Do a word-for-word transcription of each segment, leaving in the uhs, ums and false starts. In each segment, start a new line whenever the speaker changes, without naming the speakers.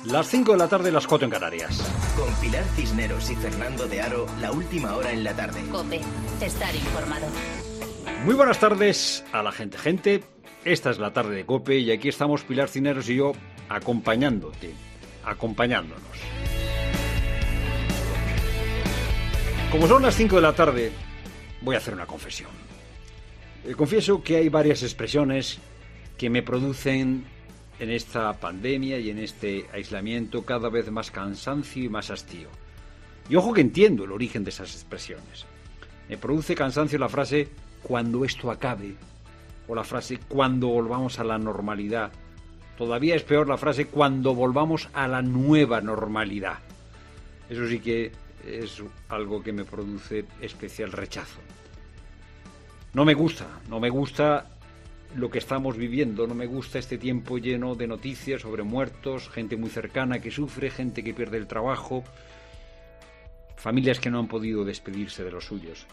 Las cinco de la tarde, las cuatro en Canarias.
Con Pilar Cisneros y Fernando de Aro, la última hora en la tarde.
COPE, estar informado.
Muy buenas tardes a la gente. Gente, esta es la tarde de COPE y aquí estamos Pilar Cisneros y yo acompañándote, acompañándonos. Como son las cinco de la tarde, voy a hacer una confesión. Eh, confieso que hay varias expresiones que me producen en esta pandemia y en este aislamiento cada vez más cansancio y más hastío. Y ojo que entiendo el origen de esas expresiones. Me produce cansancio la frase "cuando esto acabe" o la frase "cuando volvamos a la normalidad". Todavía es peor la frase "cuando volvamos a la nueva normalidad". Eso sí que es algo que me produce especial rechazo. No me gusta, no me gusta lo que estamos viviendo, no me gusta este tiempo lleno de noticias sobre muertos, gente muy cercana que sufre, gente que pierde el trabajo, familias que no han podido despedirse de los suyos.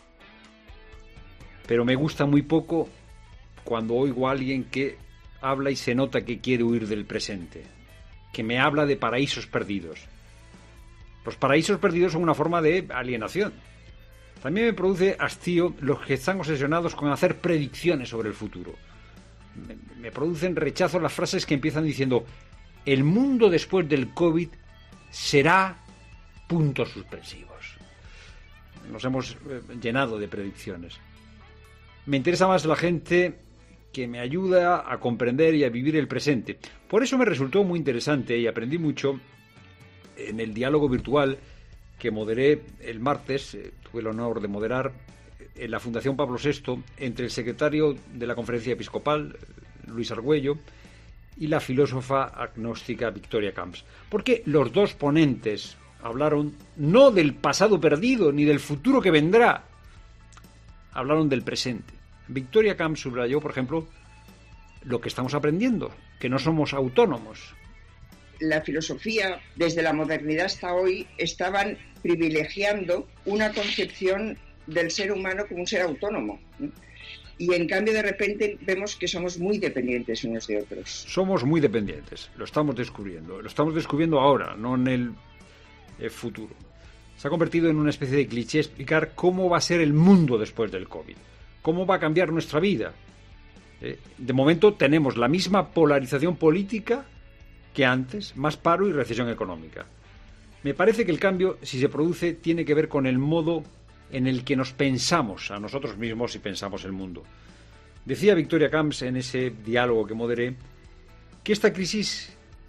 Pero me gusta muy poco cuando oigo a alguien que habla y se nota que quiere huir del presente, que me habla de paraísos perdidos. Los paraísos perdidos son una forma de alienación. También me produce hastío los que están obsesionados con hacer predicciones sobre el futuro. Me, me producen rechazo las frases que empiezan diciendo "el mundo después del COVID será puntos suspensivos". Nos hemos eh, llenado de predicciones. Me interesa más la gente que me ayuda a comprender y a vivir el presente. Por eso me resultó muy interesante y aprendí mucho en el diálogo virtual que moderé el martes, eh, tuve el honor de moderar en la Fundación Pablo sexto, entre el secretario de la Conferencia Episcopal, Luis Argüello, y la filósofa agnóstica Victoria Camps. Porque los dos ponentes hablaron no del pasado perdido ni del futuro que vendrá, hablaron del presente. Victoria Camps subrayó, por ejemplo, lo que estamos aprendiendo, que no somos autónomos.
La filosofía, desde la modernidad hasta hoy, estaban privilegiando una concepción del ser humano como un ser autónomo. Y en cambio, de repente, vemos que somos muy dependientes unos de otros.
Somos muy dependientes, lo estamos descubriendo. Lo estamos descubriendo ahora, no en el, el futuro. Se ha convertido en una especie de cliché explicar cómo va a ser el mundo después del COVID. Cómo va a cambiar nuestra vida. Eh, de momento tenemos la misma polarización política que antes, más paro y recesión económica. Me parece que el cambio, si se produce, tiene que ver con el modo en el que nos pensamos a nosotros mismos y pensamos el mundo. Decía Victoria Camps en ese diálogo que moderé que esta crisis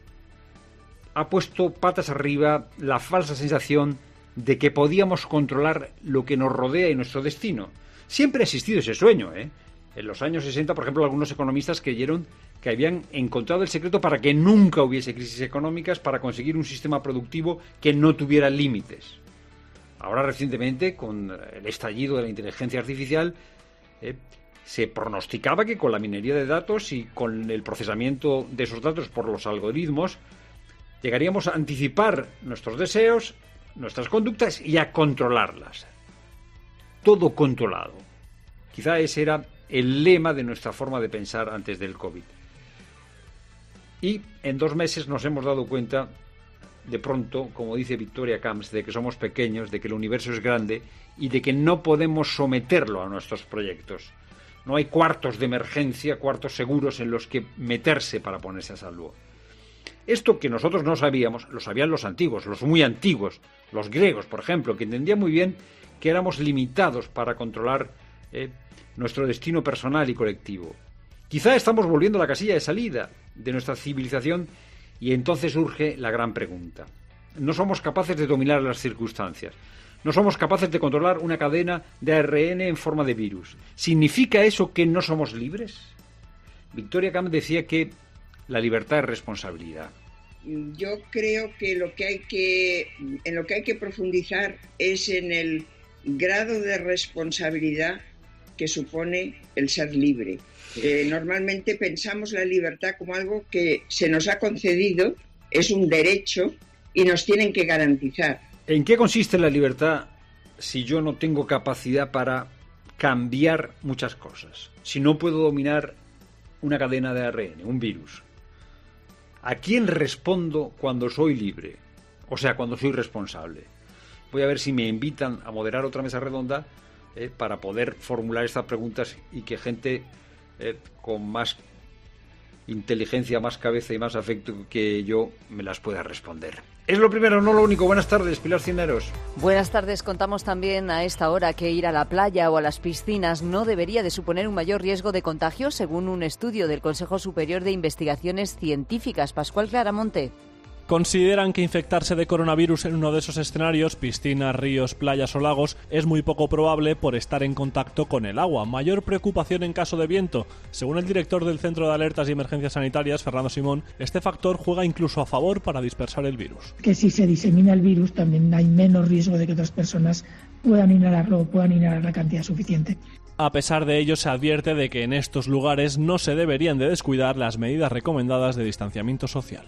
ha puesto patas arriba la falsa sensación de que podíamos controlar lo que nos rodea y nuestro destino. Siempre ha existido ese sueño, ¿eh? En los años sesenta, por ejemplo, algunos economistas creyeron que habían encontrado el secreto para que nunca hubiese crisis económicas, para conseguir un sistema productivo que no tuviera límites. Ahora, recientemente, con el estallido de la inteligencia artificial, eh, se pronosticaba que con la minería de datos y con el procesamiento de esos datos por los algoritmos, llegaríamos a anticipar nuestros deseos, nuestras conductas y a controlarlas. Todo controlado. Quizá ese era el lema de nuestra forma de pensar antes del COVID. Y en dos meses nos hemos dado cuenta, de pronto, como dice Victoria Camps, de que somos pequeños, de que el universo es grande y de que no podemos someterlo a nuestros proyectos. No hay cuartos de emergencia, cuartos seguros en los que meterse para ponerse a salvo. Esto que nosotros no sabíamos, lo sabían los antiguos, los muy antiguos, los griegos, por ejemplo, que entendían muy bien que éramos limitados para controlar eh, nuestro destino personal y colectivo. Quizá estamos volviendo a la casilla de salida de nuestra civilización y entonces surge la gran pregunta. No somos capaces de dominar las circunstancias. No somos capaces de controlar una cadena de A R N en forma de virus. ¿Significa eso que no somos libres? Victoria Camps decía que la libertad es responsabilidad.
Yo creo que lo que hay que, en lo que hay que profundizar es en el grado de responsabilidad que supone el ser libre. Eh, normalmente pensamos la libertad como algo que se nos ha concedido, es un derecho y nos tienen que garantizar.
¿En qué consiste la libertad si yo no tengo capacidad para cambiar muchas cosas? Si no puedo dominar una cadena de A R N, un virus. ¿A quién respondo cuando soy libre? O sea, cuando soy responsable. Voy a ver si me invitan a moderar otra mesa redonda eh, para poder formular estas preguntas y que gente eh, con más inteligencia, más cabeza y más afecto que yo me las pueda responder. Es lo primero, no lo único. Buenas tardes, Pilar Cisneros.
Buenas tardes. Contamos también a esta hora que ir a la playa o a las piscinas no debería de suponer un mayor riesgo de contagio, según un estudio del Consejo Superior de Investigaciones Científicas. Pascual Claramonte.
Consideran que infectarse de coronavirus en uno de esos escenarios, piscinas, ríos, playas o lagos, es muy poco probable por estar en contacto con el agua. Mayor preocupación en caso de viento. Según el director del Centro de Alertas y Emergencias Sanitarias, Fernando Simón, este factor juega incluso a favor para dispersar el virus.
Que si se disemina el virus también hay menos riesgo de que otras personas puedan inhalarlo o puedan inhalar la cantidad suficiente.
A pesar de ello, se advierte de que en estos lugares no se deberían de descuidar las medidas recomendadas de distanciamiento social.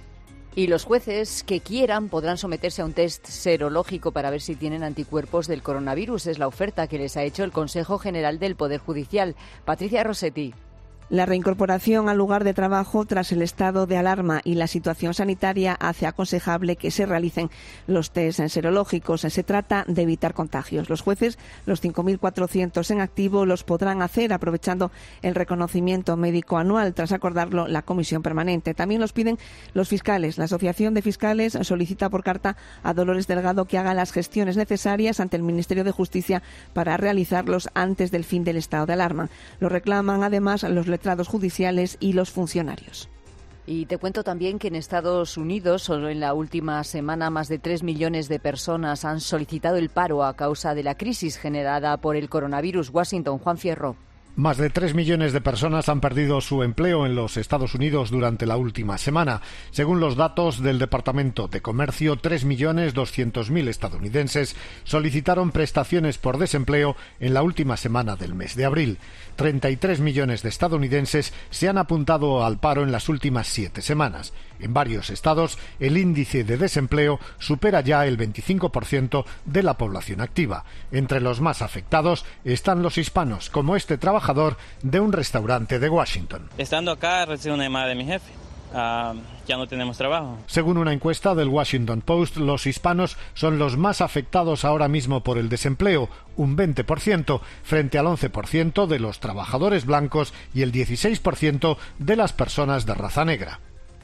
Y los jueces que quieran podrán someterse a un test serológico para ver si tienen anticuerpos del coronavirus. Es la oferta que les ha hecho el Consejo General del Poder Judicial. Patricia Rossetti.
La reincorporación al lugar de trabajo tras el estado de alarma y la situación sanitaria hace aconsejable que se realicen los test serológicos. Se trata de evitar contagios. Los jueces, los cinco mil cuatrocientos en activo, los podrán hacer aprovechando el reconocimiento médico anual tras acordarlo la Comisión Permanente. También los piden los fiscales. La Asociación de Fiscales solicita por carta a Dolores Delgado que haga las gestiones necesarias ante el Ministerio de Justicia para realizarlos antes del fin del estado de alarma. Lo reclaman además los letrados judiciales y los funcionarios.
Y te cuento también que en Estados Unidos, solo en la última semana, más de tres millones de personas han solicitado el paro a causa de la crisis generada por el coronavirus. Washington, Juan Fierro.
Más de tres millones de personas han perdido su empleo en los Estados Unidos durante la última semana. Según los datos del Departamento de Comercio, tres millones doscientos mil estadounidenses solicitaron prestaciones por desempleo en la última semana del mes de abril. treinta y tres millones de estadounidenses se han apuntado al paro en las últimas siete semanas. En varios estados, el índice de desempleo supera ya el veinticinco por ciento de la población activa. Entre los más afectados están los hispanos, como este trabajador de un restaurante de Washington.
Estando acá, recibo una llamada de mi jefe. Uh, ya no tenemos trabajo.
Según una encuesta del Washington Post, los hispanos son los más afectados ahora mismo por el desempleo, un veinte por ciento, frente al once por ciento de los trabajadores blancos y el dieciséis por ciento de las personas de raza negra.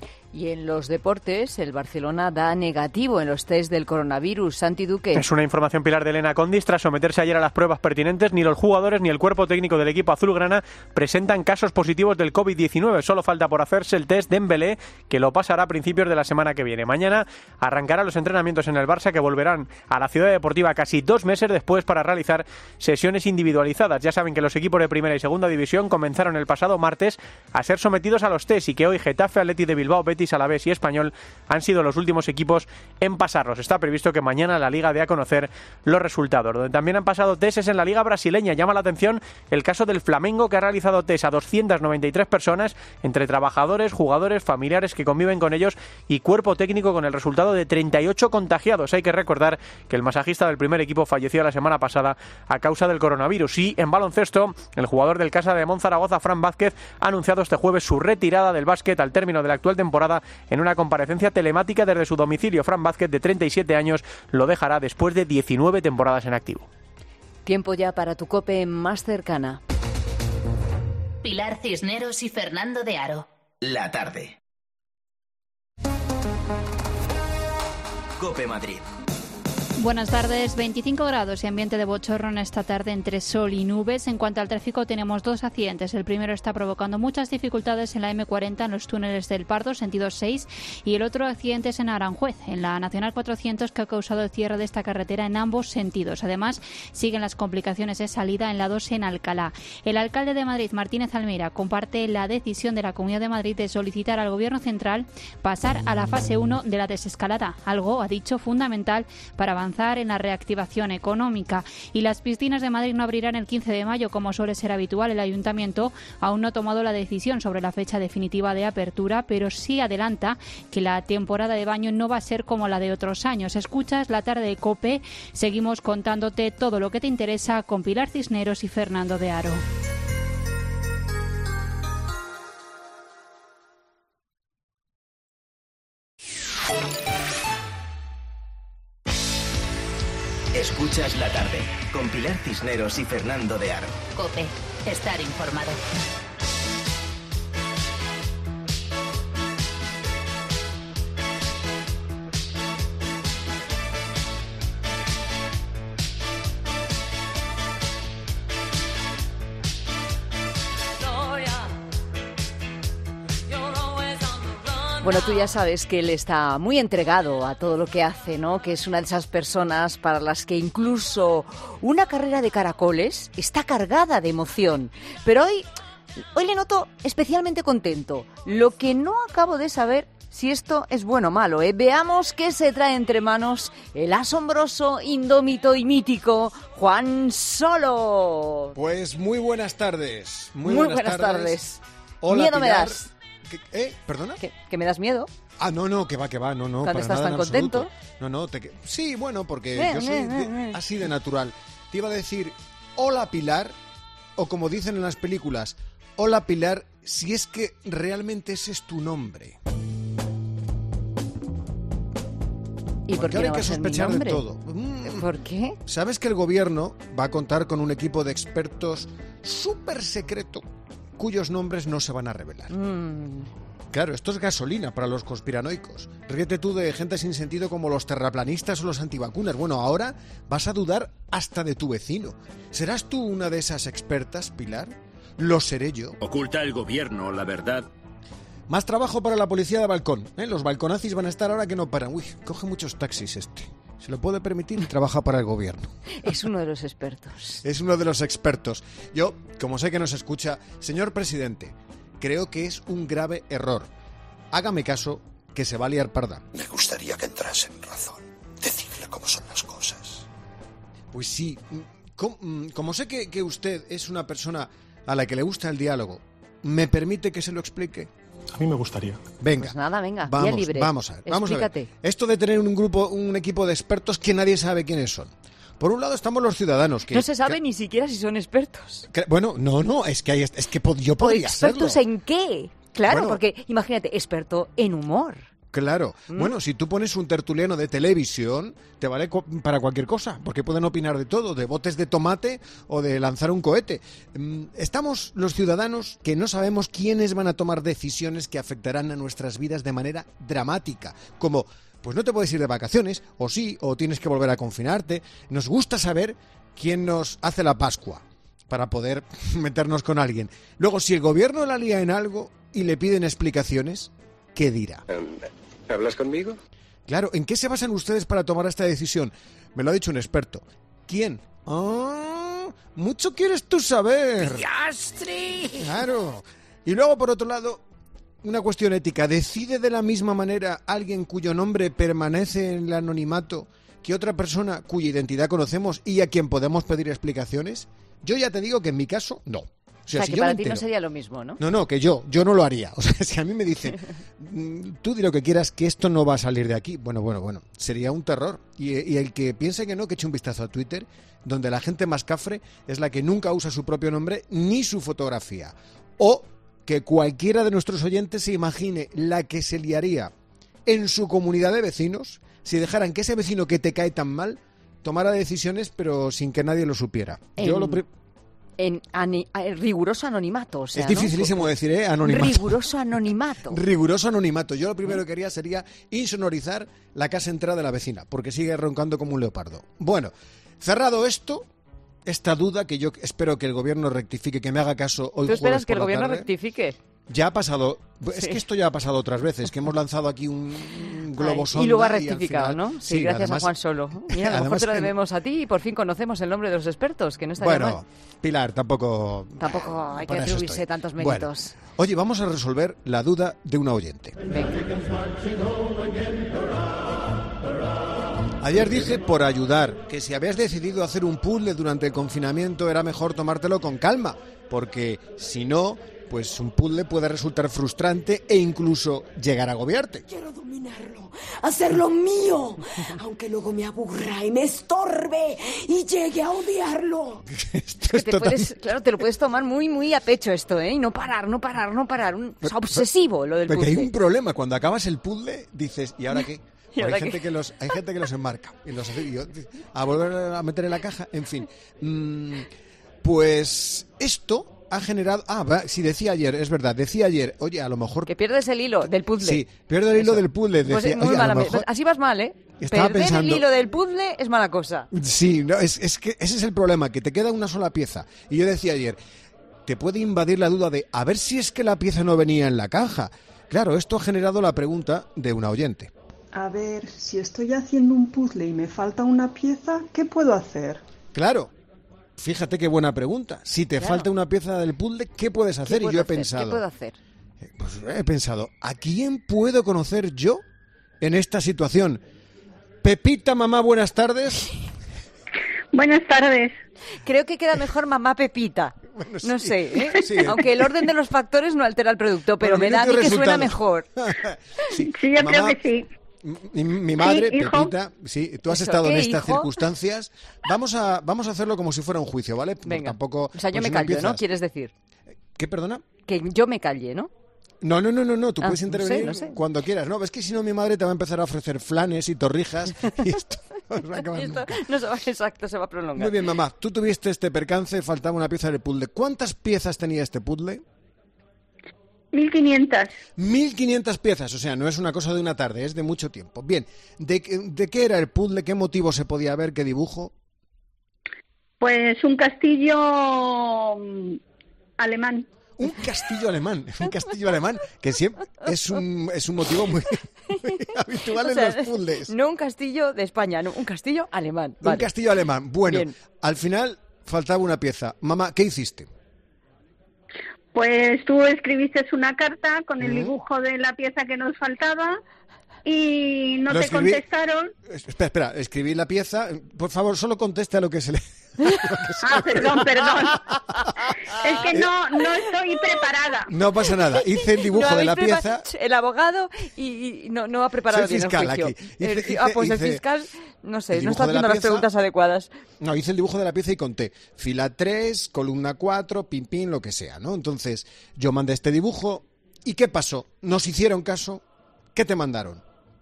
Y en los deportes, el Barcelona da negativo en los test del coronavirus. Santi Duque.
Es una información, Pilar, de Elena Condis. Tras someterse ayer a las pruebas pertinentes, ni los jugadores ni el cuerpo técnico del equipo azulgrana presentan casos positivos del covid diecinueve. Solo falta por hacerse el test de Dembélé, que lo pasará a principios de la semana que viene. Mañana arrancarán los entrenamientos en el Barça, que volverán a la ciudad deportiva casi dos meses después para realizar sesiones individualizadas. Ya saben que los equipos de primera y segunda división comenzaron el pasado martes a ser sometidos a los test y que hoy Getafe, Athletic de Bilbao, Betis, Alavés y Español han sido los últimos equipos en pasarlos. Está previsto que mañana la Liga dé a conocer los resultados. Donde también han pasado testes en la Liga brasileña. Llama la atención el caso del Flamengo, que ha realizado test a doscientas noventa y tres personas, entre trabajadores, jugadores, familiares que conviven con ellos y cuerpo técnico, con el resultado de treinta y ocho contagiados. Hay que recordar que el masajista del primer equipo falleció la semana pasada a causa del coronavirus. Y en baloncesto, el jugador del Casa de Monzaragoza, Fran Vázquez, ha anunciado este jueves su retirada del básquet al término de la actual temporada en una comparecencia telemática desde su domicilio. Fran Vázquez, de treinta y siete años, lo dejará después de diecinueve temporadas en activo.
Tiempo ya para tu COPE más cercana.
Pilar Cisneros y Fernando de Aro.
La tarde. COPE Madrid.
Buenas tardes. veinticinco grados y ambiente de bochorno esta tarde entre sol y nubes. En cuanto al tráfico, tenemos dos accidentes. El primero está provocando muchas dificultades en la eme cuarenta, en los túneles del Pardo, sentido seis, y el otro accidente es en Aranjuez, en la Nacional cuatrocientos, que ha causado el cierre de esta carretera en ambos sentidos. Además, siguen las complicaciones de salida en la dos en Alcalá. El alcalde de Madrid, Martínez Almeida, comparte la decisión de la Comunidad de Madrid de solicitar al Gobierno central pasar a la fase uno de la desescalada, algo, ha dicho, fundamental para avanzar en la reactivación económica. Y las piscinas de Madrid no abrirán el quince de mayo, como suele ser habitual. El Ayuntamiento aún no ha tomado la decisión sobre la fecha definitiva de apertura, pero sí adelanta que la temporada de baño no va a ser como la de otros años. Escuchas La Tarde de COPE. Seguimos contándote todo lo que te interesa con Pilar Cisneros y Fernando de Aro.
Escuchas la tarde con Pilar Cisneros y Fernando de Aro.
COPE. Estar informado.
Bueno, tú ya sabes que él está muy entregado a todo lo que hace, ¿no? Que es una de esas personas para las que incluso una carrera de caracoles está cargada de emoción. Pero hoy, hoy le noto especialmente contento. Lo que no acabo de saber si esto es bueno o malo, ¿eh? Veamos qué se trae entre manos el asombroso, indómito y mítico Juan Solo.
Pues muy buenas tardes. Muy,
muy
buenas,
buenas
tardes.
tardes.
Hola,
Miedo
Pilar.
me das.
¿Qué, eh? ¿Perdona?
¿Que, ¿Que me das miedo?
Ah, no, no, que va, que va, no, no.
Cuando
para
estás
nada
tan
en
contento.
absoluto. No, no, te... sí, bueno, porque
Eh,
yo soy
eh,
de-
eh, eh.
así de natural. Te iba a decir, hola Pilar, o como dicen en las películas, hola Pilar, si es que realmente ese es tu nombre.
¿Y por
Porque
qué
ahora
no
hay
va
que
a ser mi
sospechar de
nombre?
todo. Mm.
¿Por qué?
¿Sabes que el gobierno va a contar con un equipo de expertos súper secreto cuyos nombres no se van a revelar?
Mm.
Claro, esto es gasolina para los conspiranoicos. Ríete tú de gente sin sentido como los terraplanistas o los antivacunas. Bueno, ahora vas a dudar hasta de tu vecino. ¿Serás tú una de esas expertas, Pilar? ¿Lo seré yo?
Oculta el gobierno la verdad.
Más trabajo para la policía de balcón, ¿eh? Los balconazis van a estar ahora que no paran. Uy, coge muchos taxis este. Se lo puede permitir y trabaja para el gobierno.
Es uno de los expertos.
Es uno de los expertos. Yo, como sé que nos escucha, señor presidente, creo que es un grave error. Hágame caso, que se va a liar parda.
Me gustaría que entrase en razón. Decirle cómo son las cosas.
Pues sí, como, como sé que, que usted es una persona a la que le gusta el diálogo, ¿me permite que se lo explique?
A mí me gustaría.
Venga.
Pues nada, venga,
vamos,
vía libre.
Vamos a ver, vamos a ver.
Explícate.
Esto de tener un grupo, un equipo de expertos que nadie sabe quiénes son. Por un lado estamos los ciudadanos que
No se sabe
que-
ni siquiera si son expertos.
que- bueno, no, no, es que hay, es que pod- yo
¿O
podría
expertos
serlo.
en qué? Claro,
Bueno.
porque imagínate, experto en humor.
Claro.
¿Mm?
Bueno, si tú pones un tertuliano de televisión, te vale co- para cualquier cosa, porque pueden opinar de todo, de botes de tomate o de lanzar un cohete. Mm, Estamos los ciudadanos que no sabemos quiénes van a tomar decisiones que afectarán a nuestras vidas de manera dramática, como pues no te puedes ir de vacaciones, o sí, o tienes que volver a confinarte. Nos gusta saber quién nos hace la Pascua para poder meternos con alguien. Luego, si el gobierno la lía en algo y le piden explicaciones, ¿qué dirá?
¿Hablas conmigo?
Claro, ¿en qué se basan ustedes para tomar esta decisión? Me lo ha dicho un experto. ¿Quién? Ah, mucho quieres tú saber. Claro. Y luego, por otro lado, una cuestión ética. ¿Decide de la misma manera alguien cuyo nombre permanece en el anonimato que otra persona cuya identidad conocemos y a quien podemos pedir explicaciones? Yo ya te digo que en mi caso, no. O sea,
O sea,
si
que
yo me
para ti no
entero-
sería lo mismo, ¿no?
No, no, que yo, yo no lo haría. O sea, si a mí me dicen, "Mm, tú di lo que quieras, que esto no va a salir de aquí". Bueno, bueno, bueno, sería un terror. Y, y el que piense que no, que eche un vistazo a Twitter, donde la gente más cafre es la que nunca usa su propio nombre ni su fotografía. O que cualquiera de nuestros oyentes se imagine la que se liaría en su comunidad de vecinos si dejaran que ese vecino que te cae tan mal tomara decisiones pero sin que nadie lo supiera. Yo
En-
lo pri-
En ani- a- riguroso anonimato, o sea,
es
¿no?
dificilísimo decir, ¿eh? Anonimato.
Riguroso anonimato.
Riguroso anonimato. Yo lo primero que haría sería insonorizar la casa entera de la vecina, porque sigue roncando como un leopardo. Bueno, cerrado esto, esta duda que yo espero que el gobierno rectifique, que me haga caso hoy
¿Tú esperas
jueves
que
por
el
la
gobierno
tarde.
rectifique?
Ya ha pasado, es
Sí.
que esto ya ha pasado otras veces, que hemos lanzado aquí un globo
Ay,
sonda
y luego ha
al
rectificado,
final-
¿no? Sí, gracias
además-
a Juan Solo. Mira, a lo mejor
además
te lo
que-
debemos a ti y por fin conocemos el nombre de los expertos, que no estaría
Bueno,
mal.
Pilar, tampoco...
Tampoco hay que
para eso
atribuirse
estoy.
tantos
Bueno,
méritos.
oye, vamos a resolver la duda de una oyente. Ayer dije, por ayudar, que si habías decidido hacer un puzzle durante el confinamiento era mejor tomártelo con calma, porque si no, pues un puzzle puede resultar frustrante e incluso llegar a agobiarte.
Quiero dominarlo, hacerlo mío, aunque luego me aburra y me estorbe y llegue a odiarlo.
Es que te puedes, claro, te lo puedes tomar muy, muy a pecho esto, ¿eh? Y no parar, no parar, no parar. Un, o sea, obsesivo lo del
Porque
puzzle.
hay un problema, cuando acabas el puzzle dices, ¿y ahora qué?
¿Y ahora
hay, gente
qué?
que los, hay gente que los enmarca y los hace, y yo, a volver a meter en la caja, en fin. Mm, pues esto ha generado... Ah, va, sí, decía ayer, es verdad, decía ayer, oye, a lo mejor...
Que pierdes el hilo del puzzle.
Sí, pierdo el hilo
Eso.
del puzzle.
Pues
Decía,
muy
oye, a
mala,
lo mejor...
así vas mal, ¿eh?
Estaba
Perder
pensando-
el hilo del puzzle es mala cosa.
Sí, no, es, es que ese es el problema, que te queda una sola pieza. Y yo decía ayer, te puede invadir la duda de a ver si es que la pieza no venía en la caja. Claro, esto ha generado la pregunta de una oyente.
A ver, si estoy haciendo un puzzle y me falta una pieza, ¿qué puedo hacer?
Claro, fíjate qué buena pregunta. Si te
Claro.
falta una pieza del puzzle, ¿qué puedes hacer?
¿Qué
Y
puedo
yo he
hacer?
pensado,
¿Qué puedo hacer?
pues he pensado, ¿a quién puedo conocer yo en esta situación? Pepita, mamá, buenas tardes.
Buenas tardes. Creo que queda mejor mamá Pepita. No
sí.
sé, ¿eh?
Sí.
Aunque el orden de los factores no altera el producto, pero
Bueno,
me da a mí
minuto
que suena
resultados.
mejor.
Sí,
Sí, yo
mamá,
creo que sí.
Mi, mi madre,
Sí, hijo.
Pepita, sí, tú has
Eso,
estado en
¿qué,
estas
hijo?
circunstancias. Vamos a, vamos a hacerlo como si fuera un juicio, ¿vale? Por
Venga.
Tampoco,
O sea, yo
pues
me
si
callo, ¿no?
empiezas-
¿Quieres decir?
¿Qué, perdona?
Que yo me calle, ¿no?
No, no, no, no, no, tú
Ah,
puedes
no sé,
intervenir
no sé.
cuando quieras. No, es que si no mi madre te va a empezar a ofrecer flanes y torrijas y esto no va a acabar
Esto
nunca.
no se va, exacto, se va a prolongar.
Muy bien, mamá, tú tuviste este percance, faltaba una pieza del puzzle. ¿Cuántas piezas tenía este puzzle?
mil quinientas.
mil quinientas piezas, o sea, no es una cosa de una tarde, es de mucho tiempo. Bien, ¿de, qué- de qué era el puzzle? ¿Qué motivo se podía ver? ¿Qué dibujo?
Pues un castillo mm, alemán.
Un castillo alemán, un castillo alemán, que siempre es un, es un motivo muy, muy habitual
O
en
sea,
los puzzles.
No un castillo de España, no, un castillo alemán.
Un
Vale.
castillo alemán. Bueno,
Bien.
al final faltaba una pieza. Mamá, ¿qué hiciste?
Pues tú escribiste una carta con el
Ujú.
dibujo de la pieza que nos faltaba y no
Lo
te
escribí-
contestaron.
Espera, espera, escribí la pieza. Por favor, solo conteste a lo que se le...
Ah, perdón, perdón. Es que no, no estoy preparada.
No pasa nada. Hice el dibujo
No
de la
habéis prepa-
pieza.
El abogado y, y no, no ha preparado
Soy
bien
fiscal
el juicio.
aquí. Hice-
El-
hice-
ah, pues el
hice
fiscal, no sé,
el
no
dibujo
está
de la
haciendo las
pieza.
preguntas adecuadas.
No, hice el dibujo de la pieza y conté. Fila tres, columna cuatro, pin, pin, lo que sea, ¿no? Entonces, yo mandé este dibujo. ¿Y qué pasó? ¿Nos hicieron caso? ¿Qué te mandaron?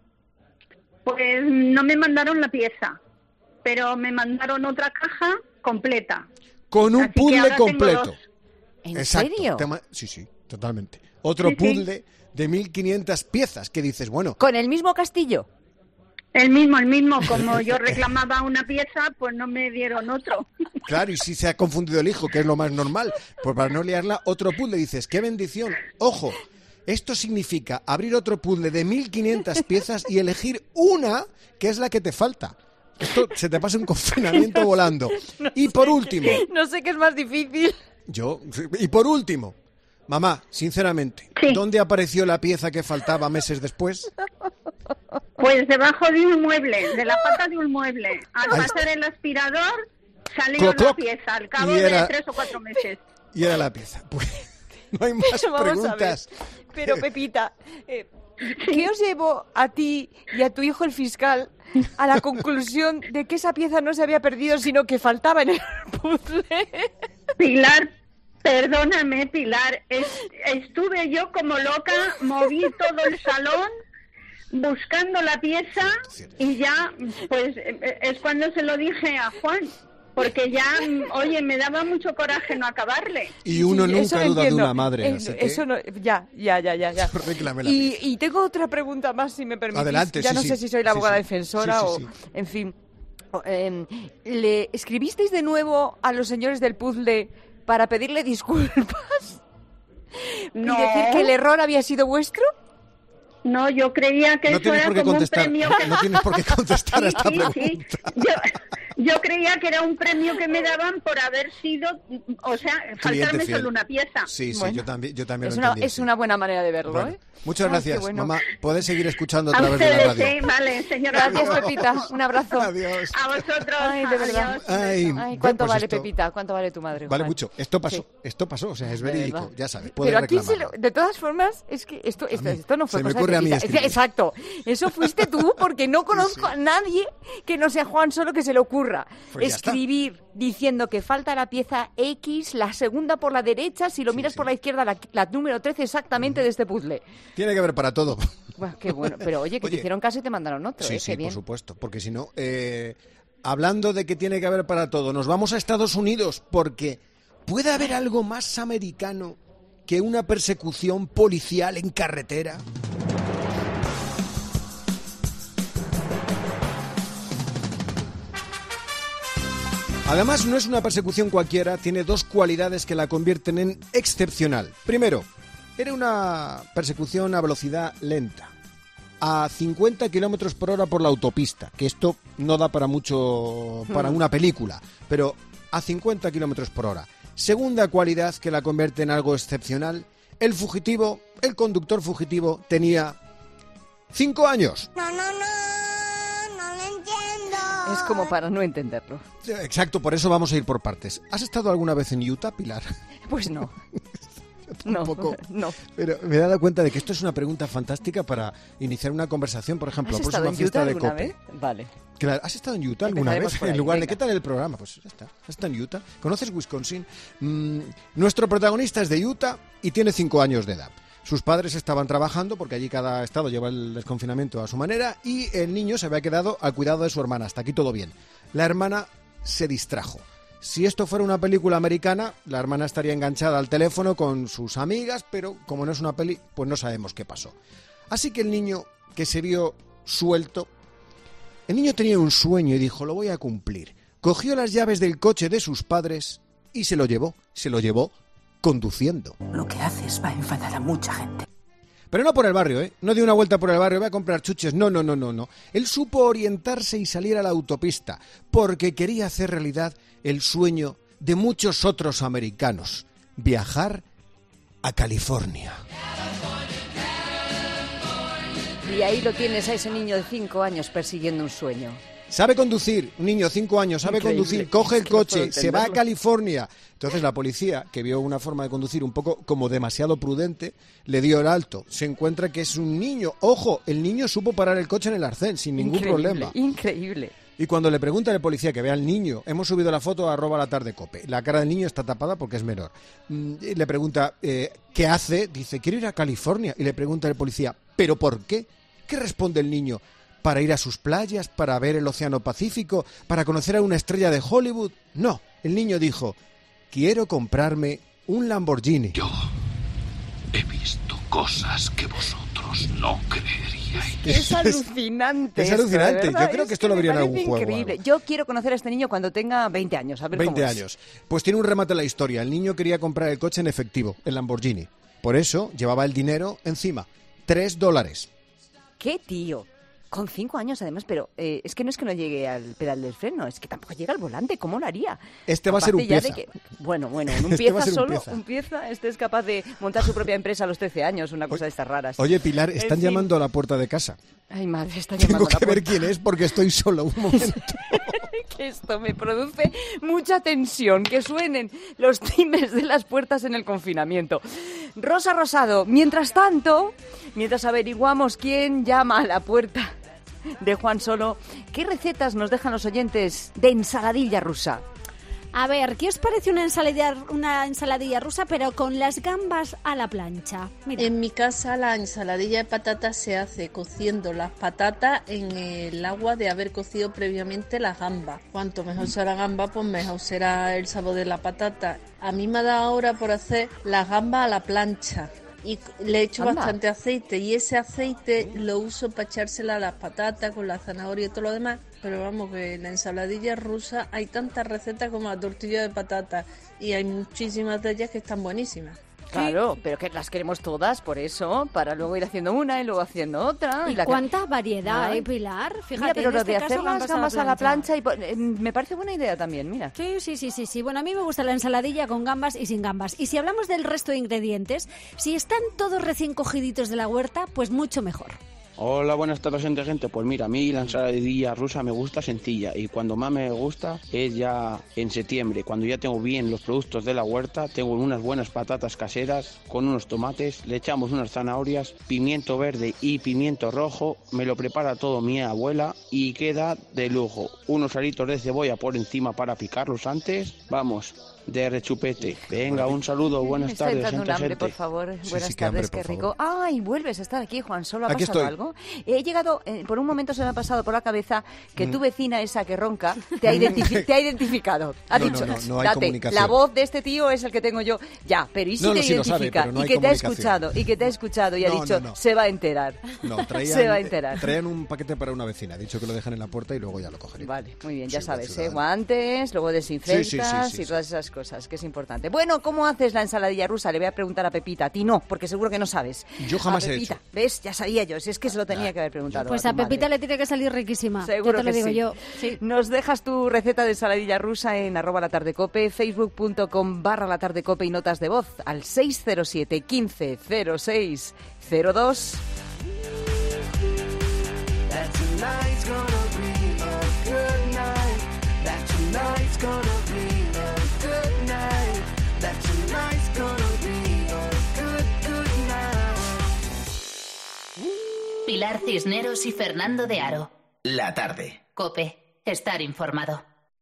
Pues no me mandaron la pieza, pero me mandaron otra caja completa.
Con un
Así que
puzzle
ahora tengo
completo.
dos.
¿En
Exacto.
serio?
Te ma- Sí, sí, totalmente. Otro
Sí, sí.
puzzle de mil quinientas piezas que dices, bueno,
¿Con el mismo castillo?
El mismo, el mismo. Como yo reclamaba una pieza, pues no me dieron otro.
claro, y si se ha confundido el hijo, que es lo más normal, pues para no liarla, otro puzzle, dices, qué bendición. Ojo, esto significa abrir otro puzzle de mil quinientas piezas y elegir una que es la que te falta. Esto se te pasa un confinamiento volando. Y por último,
No sé qué es más difícil.
yo, y por último, mamá, sinceramente, ¿dónde apareció la pieza que faltaba meses después?
Pues debajo de un mueble, de la pata de un mueble. Al
Ahí
pasar el aspirador, salió
Cloc,
la
cloc.
pieza al cabo
Y era-
de tres o cuatro meses.
Y era la pieza. Pues no hay más
Vamos a ver.
preguntas.
Pero Pepita, eh, ¿qué os llevó a ti y a tu hijo el fiscal a la conclusión de que esa pieza no se había perdido, sino que faltaba en el puzzle?
Pilar, perdóname, Pilar. Es- estuve yo como loca, moví todo el salón buscando la pieza y ya, pues eh, es cuando se lo dije a Juan. Porque ya, mm, oye, me daba mucho coraje no acabarle.
Y uno
Sí, eso
nunca
lo
duda de
entiendo.
una madre.
Eh,
así que
Eso no, ya, ya, ya, ya. ya.
reclame la
Y,
pieza.
y tengo otra pregunta más, si me permitís.
Adelante,
ya
sí,
no
sí.
sé si soy la
Sí,
abogada
sí.
defensora
Sí,
o,
sí,
en fin. O, em, ¿Le escribisteis de nuevo a los señores del puzzle para pedirle disculpas?
No.
¿Y decir que el error había sido vuestro?
No, yo creía que
No
eso
tienes
era
por qué
como
contestar.
un premio. que-
No tienes por qué contestar a esta
Sí,
pregunta.
sí, sí. Yo, Yo creía que era un premio que me daban por haber sido, o sea, faltarme
fiel.
solo una pieza.
Sí, sí,
Bueno.
yo también, yo también
Es
lo
una,
entendí
es
así.
una buena manera de verlo,
Bueno,
¿eh?
muchas
Ay,
gracias,
qué bueno.
mamá. Puedes seguir escuchando a
A
través de la
ustedes,
radio.
sí, vale, señora.
Gracias, Pepita. Un abrazo.
Adiós.
A vosotros.
Ay, de verdad.
Adiós.
Ay,
Ay, ¿cuánto
pues
vale,
esto
Pepita? ¿Cuánto vale tu madre,
Vale
Juan?
mucho. Esto pasó,
Sí.
esto pasó, o sea, es
De
verídico,
verdad.
ya sabes, puedes
Pero aquí, se
reclamar.
lo- de todas formas, es que esto, esto, esto no fue
se me
cosa de
ocurre a mí
Pepita.
escribir.
Exacto. Eso fuiste tú, porque no conozco a nadie que no sea Juan Solo que se le ocurra
Pues ya está.
escribir diciendo que falta la pieza X, la segunda por la derecha, si lo miras por la izquierda, la, la número trece exactamente de este puzzle.
Tiene que haber para todo.
Bueno, qué bueno. Pero oye, que
Oye,
te hicieron caso y te mandaron otro,
Sí,
¿eh?
sí,
Qué bien.
por supuesto, porque si no, eh, hablando de que tiene que haber para todo, nos vamos a Estados Unidos, porque ¿puede haber algo más americano que una persecución policial en carretera? Además, no es una persecución cualquiera, tiene dos cualidades que la convierten en excepcional. Primero, era una persecución a velocidad lenta, a cincuenta kilómetros por hora por la autopista, que esto no da para mucho, para una película, pero a cincuenta kilómetros por hora. Segunda cualidad que la convierte en algo excepcional, el fugitivo, el conductor fugitivo, tenía cinco años.
No, no, no, no lo entiendo.
Es como para no entenderlo.
Exacto, por eso vamos a ir por partes. ¿Has estado alguna vez en Utah, Pilar?
Pues no. No,
Tampoco.
no.
Pero me he dado cuenta de que esto es una pregunta fantástica para iniciar una conversación, por ejemplo,
¿Has
la
estado
próxima
en
fiesta
Utah
de
alguna
Cope.
vez? Vale.
Claro, ¿has estado en Utah alguna
Empezaremos
vez?
por ahí,
En lugar de
venga.
¿qué tal el programa? Pues ya está. ¿Has estado en Utah? ¿Conoces Wisconsin? Mm, nuestro protagonista es de Utah y tiene cinco años de edad. Sus padres estaban trabajando porque allí cada estado lleva el desconfinamiento a su manera y el niño se había quedado al cuidado de su hermana. Hasta aquí todo bien. La hermana se distrajo. Si esto fuera una película americana, la hermana estaría enganchada al teléfono con sus amigas, pero como no es una peli, pues no sabemos qué pasó. Así que el niño, que se vio suelto, el niño tenía un sueño y dijo, lo voy a cumplir. Cogió las llaves del coche de sus padres y se lo llevó, se lo llevó conduciendo.
Lo que haces va a enfadar a mucha gente.
Pero no por el barrio, ¿eh? No dio una vuelta por el barrio, voy a comprar chuches. No, no, no, no, no. Él supo orientarse y salir a la autopista, porque quería hacer realidad el sueño de muchos otros americanos. Viajar a California.
Y ahí lo tienes a ese niño de cinco años persiguiendo un sueño.
Sabe conducir, un niño, cinco años, sabe
Increíble.
conducir, coge el
Es que no
coche,
puedo
se va a
entenderlo.
California. Entonces la policía, que vio una forma de conducir un poco como demasiado prudente, le dio el alto. Se encuentra que es un niño. Ojo, el niño supo parar el coche en el arcén sin ningún
Increíble,
problema.
Increíble.
Y cuando le pregunta al policía que vea al niño, hemos subido la foto a arroba la tarde cope. La cara del niño está tapada porque es menor. Mm, y le pregunta, eh, ¿qué hace? Dice, quiero ir a California. Y le pregunta al policía, ¿pero por qué? ¿Qué responde el niño? ¿Para ir a sus playas? ¿Para ver el Océano Pacífico? ¿Para conocer a una estrella de Hollywood? No, el niño dijo, quiero comprarme un Lamborghini.
Yo he visto cosas que vosotros no creeríais.
Es alucinante.
Es
esto,
alucinante.
de verdad.
Yo creo
Es
que esto lo
me
vería en
parece
algún juego o
increíble.
algo.
Yo quiero conocer a este niño cuando tenga veinte años. A ver
veinte
cómo es.
años. Pues tiene un remate la historia. El niño quería comprar el coche en efectivo, el Lamborghini. Por eso llevaba el dinero encima. Tres dólares.
¿Qué tío? Con cinco años además, pero eh, es que no es que no llegue al pedal del freno, es que tampoco llega al volante. ¿Cómo lo haría?
Este va a ser un
Aparte ya
pieza.
de que- bueno, bueno, en un
Este va a
pieza
ser un
solo,
pieza.
un pieza, este es capaz de montar su propia empresa a los trece años, una cosa de estas raras.
Oye, Pilar,
En
están
fin.
llamando a la puerta de casa.
Ay, madre, está
Tengo
llamando a la
que ver
puerta.
quién es porque estoy solo un momento.
Que esto me produce mucha tensión, que suenen los timbres de las puertas en el confinamiento. Rosa Rosado, mientras tanto, mientras averiguamos quién llama a la puerta de Juan Solo, ¿qué recetas nos dejan los oyentes de ensaladilla rusa?
A ver, ¿qué os parece una ensaladilla, una ensaladilla rusa pero con las gambas a la plancha? Mira.
En mi casa la ensaladilla de patatas se hace cociendo las patatas en el agua de haber cocido previamente las gambas. Cuanto mejor sea la gamba, pues mejor será el sabor de la patata. A mí me ha dado ahora por hacer las gambas a la plancha. Y le echo
Anda.
bastante aceite y ese aceite lo uso para echársela a las patatas con la zanahoria y todo lo demás. Pero vamos, que en la ensaladilla rusa hay tantas recetas como la tortilla de patata y hay muchísimas de ellas que están buenísimas.
Claro, pero que las queremos todas, por eso, para luego ir haciendo una y luego haciendo otra.
¿Y,
y la
cuánta
que...
variedad,
Ay.
eh, Pilar? Fíjate,
Mira, pero
en
lo
este
de
caso,
hacer las gambas a la plancha, y, eh, me parece buena idea también, mira.
Sí, sí, sí, sí, sí. Bueno, a mí me gusta la ensaladilla con gambas y sin gambas. Y si hablamos del resto de ingredientes, si están todos recién cogiditos de la huerta, pues mucho mejor.
Hola, buenas tardes, gente, gente. Pues mira, a mí la ensaladilla rusa me gusta sencilla y cuando más me gusta es ya en septiembre, cuando ya tengo bien los productos de la huerta, tengo unas buenas patatas caseras con unos tomates, le echamos unas zanahorias, pimiento verde y pimiento rojo, me lo prepara todo mi abuela y queda de lujo. Unos aritos de cebolla por encima para picarlos antes, vamos, de rechupete. Venga, un saludo, buenas
Está
tardes,
entrando
gente,
un hambre,
gente.
por favor.
Sí,
Buenas
sí, qué
tardes,
hambre,
qué
por
rico. Ay, vuelves a estar aquí, Juan. ¿Solo ha
Aquí
pasado
estoy.
algo? He llegado, eh, por un momento se me ha pasado por la cabeza que
Mm.
tu vecina esa que ronca te ha, identifi- te ha identificado. Ha
No,
dicho,
no, no, no hay
date,
comunicación.
la voz de este tío es el que tengo yo. Ya, pero ¿y si
No,
te
no, sí lo sabe,
identifica?
pero no
y
hay
que te ha
comunicación.
escuchado, y que te ha escuchado y ha
No,
dicho,
no, no.
se va a enterar.
No, traían,
se va a enterar.
traían un paquete para una vecina. Ha dicho que lo dejan en la puerta y luego ya lo cogerían.
Vale, muy bien, ya
Sí,
sabes,
buen
¿eh?
ciudadano.
Guantes, luego desinfectas
Sí, sí, sí, sí,
y
sí.
todas esas cosas, que es importante. Bueno, ¿cómo haces la ensaladilla rusa? Le voy a preguntar a Pepita. A ti no, porque seguro que no sabes.
Yo jamás
a
he
Pepita,
hecho.
¿ves? Ya sabía yo, si es que se lo tenía que haber preguntado.
Pues
a
a
tu madre.
Pepita le tiene que salir riquísima.
Seguro
ya te lo
que
digo
sí.
yo.
Nos dejas tu receta de ensaladilla rusa en arroba la tarde cope, facebook.com barra la tarde cope y notas de voz al seis cero siete, quince, cero seis, cero dos.
That tonight's gonna be a good night. That tonight's gonna be a good night. That tonight's gonna be a good, good night.
Pilar Cisneros y Fernando de Aro.
La tarde.
Cope, estar informado.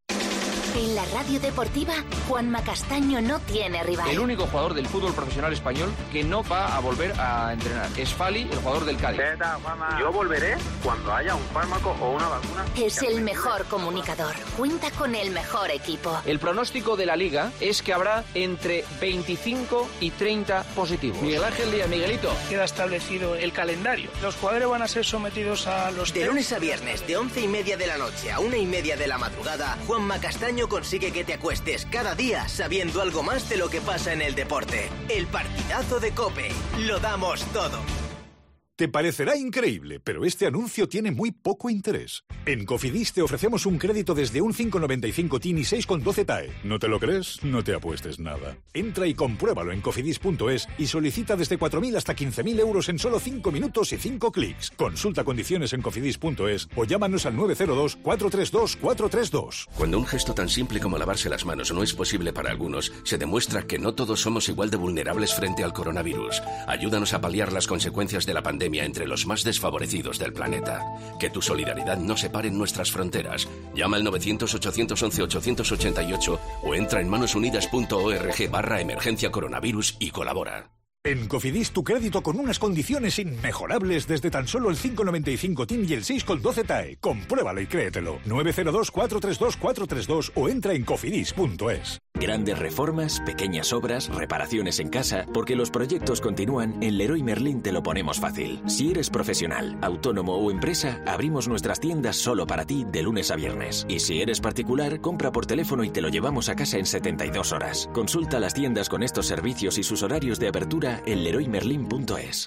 En la radio deportiva, Juanma Castaño no tiene rival.
El único jugador del fútbol profesional español que no va a volver a entrenar es Fali, el jugador del Cádiz.
Yo volveré cuando haya un fármaco o una vacuna.
Es el mejor comunicador. Cuenta con el mejor equipo.
El pronóstico de la Liga es que habrá entre veinticinco y treinta positivos. Miguel Ángel Díaz, Miguelito.
Queda establecido el calendario. Los jugadores van a ser sometidos a los
De
test.
lunes a viernes, de once y media de la noche a una y media de la madrugada, Juanma Castaño consigue que te acuestes cada día sabiendo algo más de lo que pasa en el deporte. El partidazo de COPE. Lo damos todo.
Te parecerá increíble, pero este anuncio tiene muy poco interés. En Cofidis te ofrecemos un crédito desde un cinco coma noventa y cinco T I N y seis coma doce T A E. ¿No te lo crees? No te apuestes nada. Entra y compruébalo en cofidis punto es y solicita desde cuatro mil hasta quince mil euros en solo cinco minutos y cinco clics. Consulta condiciones en cofidis punto es o llámanos al nueve cero dos, cuatro tres dos, cuatro tres dos.
Cuando un gesto tan simple como lavarse las manos no es posible para algunos, se demuestra que no todos somos igual de vulnerables frente al coronavirus. Ayúdanos a paliar las consecuencias de la pandemia entre los más desfavorecidos del planeta. Que tu solidaridad no separe nuestras fronteras. Llama al novecientos, ochocientos once, ochocientos ochenta y ocho o entra en manosunidas punto org barra emergencia coronavirus y colabora.
En Cofidis tu crédito con unas condiciones inmejorables desde tan solo el cinco coma noventa y cinco T I N y el seis coma doce T A E. Compruébalo y créetelo. nueve cero dos, cuatro tres dos, cuatro tres dos o entra en cofidis punto es.
Grandes reformas, pequeñas obras, reparaciones en casa, porque los proyectos continúan, en Leroy Merlin te lo ponemos fácil. Si eres profesional, autónomo o empresa, abrimos nuestras tiendas solo para ti de lunes a viernes. Y si eres particular, compra por teléfono y te lo llevamos a casa en setenta y dos horas. Consulta las tiendas con estos servicios y sus horarios de apertura en leroy merlin punto es.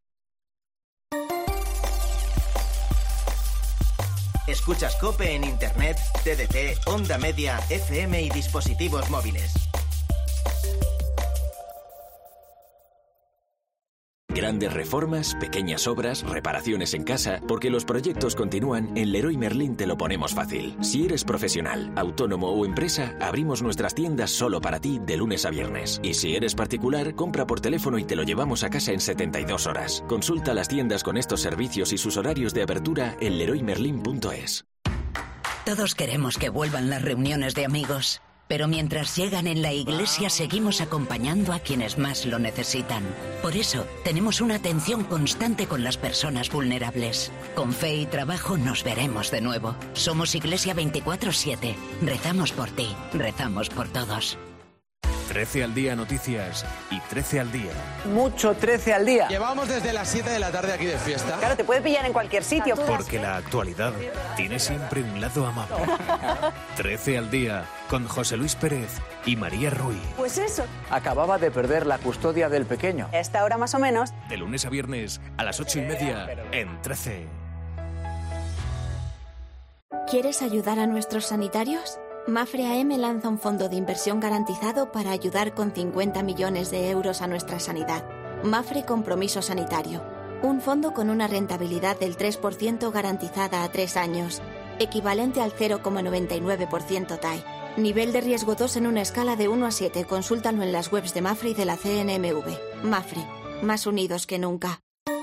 Escuchas COPE en Internet, T D T, Onda Media, F M y dispositivos móviles.
Grandes reformas, pequeñas obras, reparaciones en casa, porque los proyectos continúan, en Leroy Merlin te lo ponemos fácil. Si eres profesional, autónomo o empresa, abrimos nuestras tiendas solo para ti de lunes a viernes. Y si eres particular, compra por teléfono y te lo llevamos a casa en setenta y dos horas. Consulta las tiendas con estos servicios y sus horarios de apertura en leroy merlin punto es.
Todos queremos que vuelvan las reuniones de amigos. Pero mientras llegan en la iglesia seguimos acompañando a quienes más lo necesitan. Por eso, tenemos una atención constante con las personas vulnerables. Con fe y trabajo nos veremos de nuevo. Somos Iglesia veinticuatro siete. Rezamos por ti, rezamos por todos.
trece al día noticias y trece al día.
Mucho trece al día.
Llevamos desde las siete de la tarde aquí de fiesta.
Claro, te puede pillar en cualquier sitio.
Porque la actualidad tiene siempre un lado amable. trece al día con José Luis Pérez y María Ruiz.
Pues eso.
Acababa de perder la custodia del pequeño.
A esta hora más o menos.
De lunes a viernes a las ocho y media en trece.
¿Quieres ayudar a nuestros sanitarios? Mapfre A M lanza un fondo de inversión garantizado para ayudar con cincuenta millones de euros a nuestra sanidad. Mapfre Compromiso Sanitario. Un fondo con una rentabilidad del tres por ciento garantizada a tres años, equivalente al cero coma noventa y nueve por ciento T A E. Nivel de riesgo dos en una escala de uno a siete. Consúltalo en las webs de Mapfre y de la C N M V. Mapfre. Más unidos que nunca.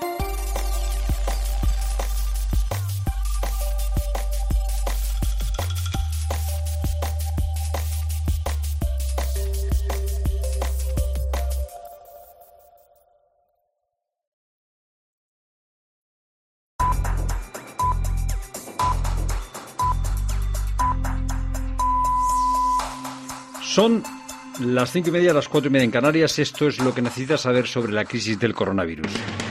Son las cinco y media, las cuatro y media en Canarias. Esto es lo que necesitas saber sobre la crisis del coronavirus.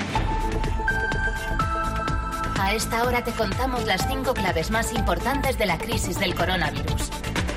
A esta hora te contamos las cinco claves más importantes de la crisis del coronavirus.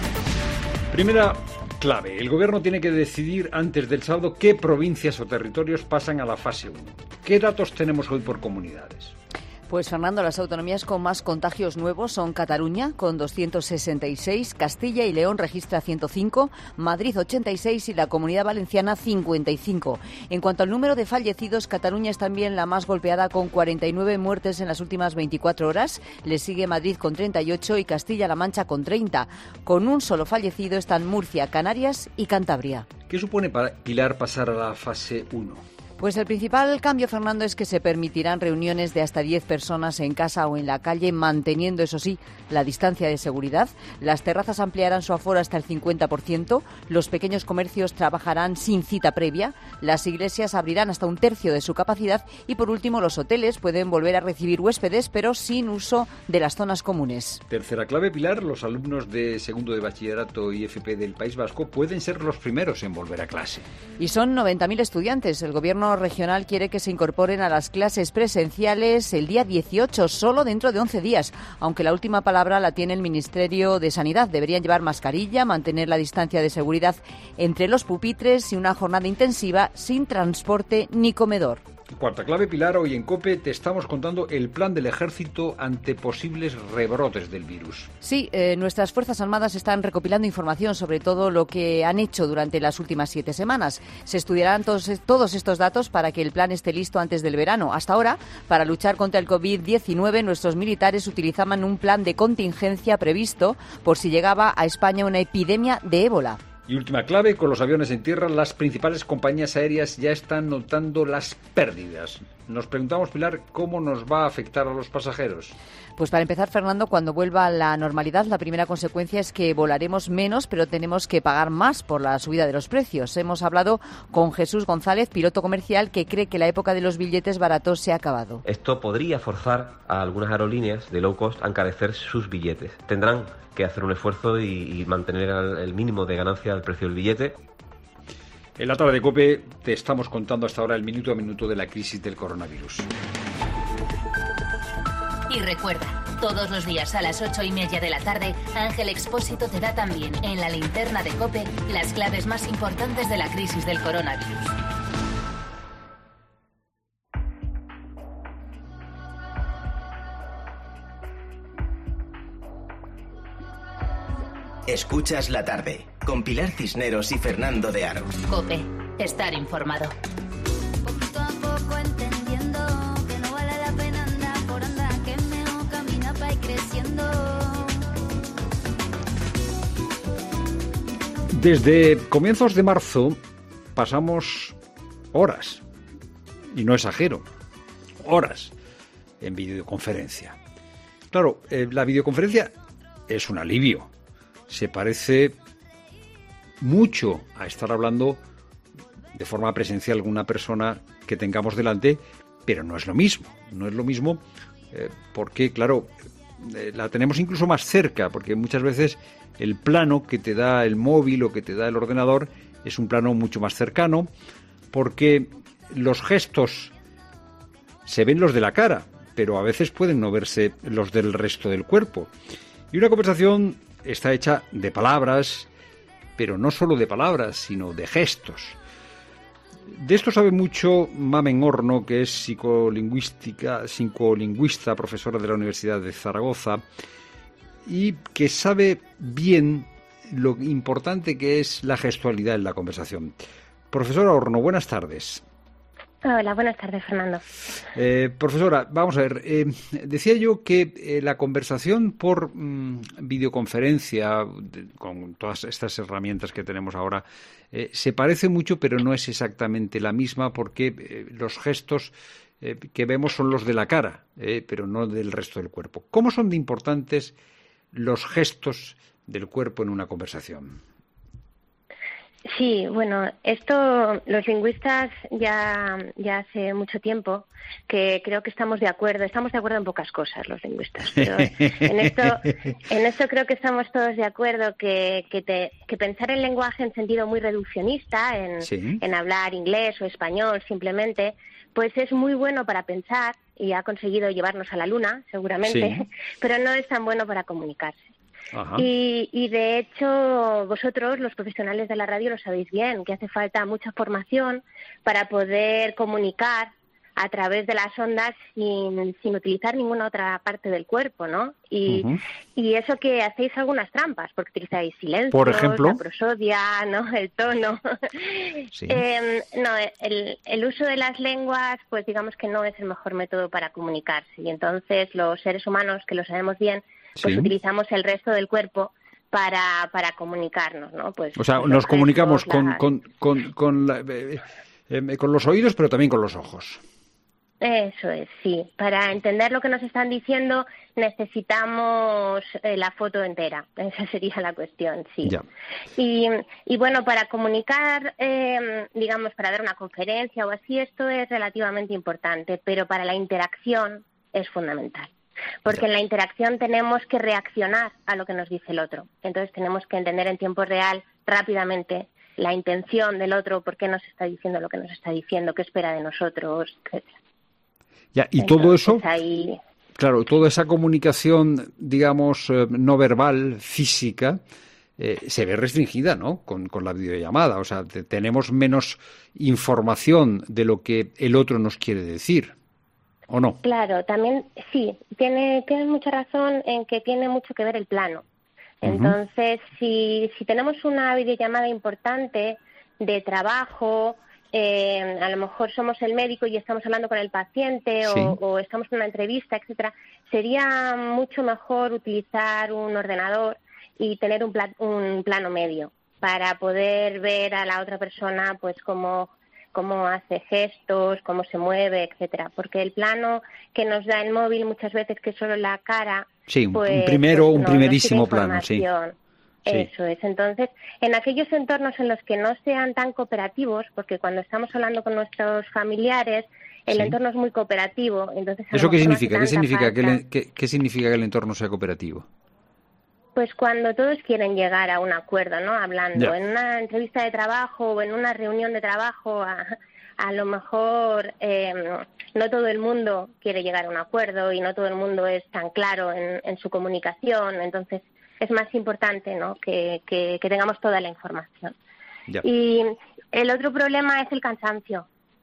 Primera clave. El gobierno tiene que decidir antes del sábado qué provincias o territorios pasan a la fase uno. ¿Qué datos tenemos hoy por comunidades?
Pues, Fernando, las autonomías con más contagios nuevos son Cataluña, con doscientos sesenta y seis, Castilla y León registra ciento cinco, Madrid ochenta y seis y la Comunidad Valenciana cincuenta y cinco. En cuanto al número de fallecidos, Cataluña es también la más golpeada, con cuarenta y nueve muertes en las últimas veinticuatro horas. Le sigue Madrid con treinta y ocho y Castilla-La Mancha con treinta. Con un solo fallecido están Murcia, Canarias y Cantabria.
¿Qué supone para Pilar pasar a la fase uno?
Pues el principal cambio, Fernando, es que se permitirán reuniones de hasta diez personas en casa o en la calle, manteniendo, eso sí, la distancia de seguridad. Las terrazas ampliarán su aforo hasta el cincuenta por ciento, los pequeños comercios trabajarán sin cita previa, las iglesias abrirán hasta un tercio de su capacidad y, por último, los hoteles pueden volver a recibir huéspedes, pero sin uso de las zonas comunes.
Tercera clave, Pilar, los alumnos de segundo de bachillerato y F P del País Vasco pueden ser los primeros en volver a clase.
Y son noventa mil estudiantes. El gobierno regional quiere que se incorporen a las clases presenciales el día dieciocho, solo dentro de once días, aunque la última palabra la tiene el Ministerio de Sanidad. Deberían llevar mascarilla, mantener la distancia de seguridad entre los pupitres y una jornada intensiva sin transporte ni comedor.
Cuarta clave, Pilar, hoy en COPE te estamos contando el plan del Ejército ante posibles rebrotes del virus.
Sí, eh, nuestras Fuerzas Armadas están recopilando información sobre todo lo que han hecho durante las últimas siete semanas. Se estudiarán todos, todos estos datos para que el plan esté listo antes del verano. Hasta ahora, para luchar contra el covid diecinueve, nuestros militares utilizaban un plan de contingencia previsto por si llegaba a España una epidemia de ébola.
Y última clave, con los aviones en tierra, las principales compañías aéreas ya están notando las pérdidas. Nos preguntamos, Pilar, ¿cómo nos va a afectar a los pasajeros?
Pues para empezar, Fernando, cuando vuelva a la normalidad, la primera consecuencia es que volaremos menos, pero tenemos que pagar más por la subida de los precios. Hemos hablado con Jesús González, piloto comercial, que cree que la época de los billetes baratos se ha acabado.
Esto podría forzar a algunas aerolíneas de low cost a encarecer sus billetes. Tendrán que hacer un esfuerzo y, y mantener el mínimo de ganancia del precio del billete.
En la tarde de COPE te estamos contando hasta ahora el minuto a minuto de la crisis del coronavirus.
Y recuerda, todos los días a las ocho y media de la tarde, Ángel Expósito te da también en la linterna de COPE las claves más importantes de la crisis del coronavirus.
Escuchas La Tarde, con Pilar Cisneros y Fernando de Aro.
COPE, estar informado.
Poquito a poco entendiendo que no vale la pena andar por andar, que es mejor caminar para ir creciendo.
Desde comienzos de marzo pasamos horas, y no exagero, horas en videoconferencia. Claro, eh, la videoconferencia es un alivio. Se parece mucho a estar hablando de forma presencial con una persona que tengamos delante, pero no es lo mismo. No es lo mismo eh, porque, claro, eh, la tenemos incluso más cerca, porque muchas veces el plano que te da el móvil o que te da el ordenador es un plano mucho más cercano, porque los gestos se ven los de la cara, pero a veces pueden no verse los del resto del cuerpo. Y una conversación está hecha de palabras, pero no solo de palabras, sino de gestos. De esto sabe mucho Mamen Horno, que es psicolingüística, psicolingüista, profesora de la Universidad de Zaragoza, y que sabe bien lo importante que es la gestualidad en la conversación. Profesora Horno, buenas tardes.
Hola, buenas tardes, Fernando.
Eh, profesora, vamos a ver, eh, decía yo que eh, la conversación por mm, videoconferencia, de, con todas estas herramientas que tenemos ahora, eh, se parece mucho, pero no es exactamente la misma, porque eh, los gestos eh, que vemos son los de la cara, eh, pero no del resto del cuerpo. ¿Cómo son de importantes los gestos del cuerpo en una conversación?
Sí, bueno, esto los lingüistas ya, ya hace mucho tiempo que creo que estamos de acuerdo. Estamos de acuerdo en pocas cosas los lingüistas, pero en esto, en esto creo que estamos todos de acuerdo que, que, te, que pensar el lenguaje en sentido muy reduccionista, en, sí. en hablar inglés o español simplemente, pues es muy bueno para pensar y ha conseguido llevarnos a la luna, seguramente, sí. pero no es tan bueno para comunicarse. Y, y de hecho vosotros, los profesionales de la radio, lo sabéis bien, que hace falta mucha formación para poder comunicar a través de las ondas sin, sin utilizar ninguna otra parte del cuerpo, ¿no? Y, uh-huh. y eso que hacéis algunas trampas, porque utilizáis silencio,
por ejemplo,
la prosodia, ¿no? El tono. Sí. eh, no, el, el uso de las lenguas, pues digamos que no es el mejor método para comunicarse. Y entonces los seres humanos, que lo sabemos bien, pues sí. utilizamos el resto del cuerpo para, para comunicarnos, ¿no? Pues,
o sea,
pues
nos comunicamos
gestos,
con,
las...
con, con, con, la, eh, eh, con los oídos, pero también con los ojos.
Eso es, sí. Para entender lo que nos están diciendo necesitamos eh, la foto entera. Esa sería la cuestión, sí.
Ya.
Y, y bueno, para comunicar, eh, digamos, para dar una conferencia o así, esto es relativamente importante, pero para la interacción es fundamental. Porque en la interacción tenemos que reaccionar a lo que nos dice el otro. Entonces tenemos que entender en tiempo real, rápidamente, la intención del otro, por qué nos está diciendo lo que nos está diciendo, qué espera de nosotros, etcétera.
Ya, y
Entonces,
todo eso,
ahí...
claro, toda esa comunicación, digamos, eh, no verbal, física, eh, se ve restringida, ¿no?, con, con la videollamada. O sea, te, tenemos menos información de lo que el otro nos quiere decir. ¿O no?
Claro, también sí, tiene, tienes mucha razón en que tiene mucho que ver el plano. Entonces, uh-huh. si, si tenemos una videollamada importante de trabajo, eh, a lo mejor somos el médico y estamos hablando con el paciente sí. o, o estamos en una entrevista, etcétera, sería mucho mejor utilizar un ordenador y tener un, pla- un plano medio para poder ver a la otra persona, pues cómo cómo hace gestos, cómo se mueve, etcétera, porque el plano que nos da el móvil muchas veces, que es solo la cara,
sí,
pues,
un primero,
pues
un
no,
primerísimo
no
plano, sí.
Eso es. Entonces, en aquellos entornos en los que no sean tan cooperativos, porque cuando estamos hablando con nuestros familiares, el sí. entorno es muy cooperativo. Entonces,
¿eso qué significa? ¿Qué significa que el, qué, qué significa que el entorno sea cooperativo?
Pues cuando todos quieren llegar a un acuerdo, ¿no? Hablando
ya.
en una entrevista de trabajo o en una reunión de trabajo, a, a lo mejor eh, no todo el mundo quiere llegar a un acuerdo y no todo el mundo es tan claro en, en su comunicación. Entonces es más importante, ¿no?, que, que, que tengamos toda la información.
Ya.
Y el otro problema es el cansancio,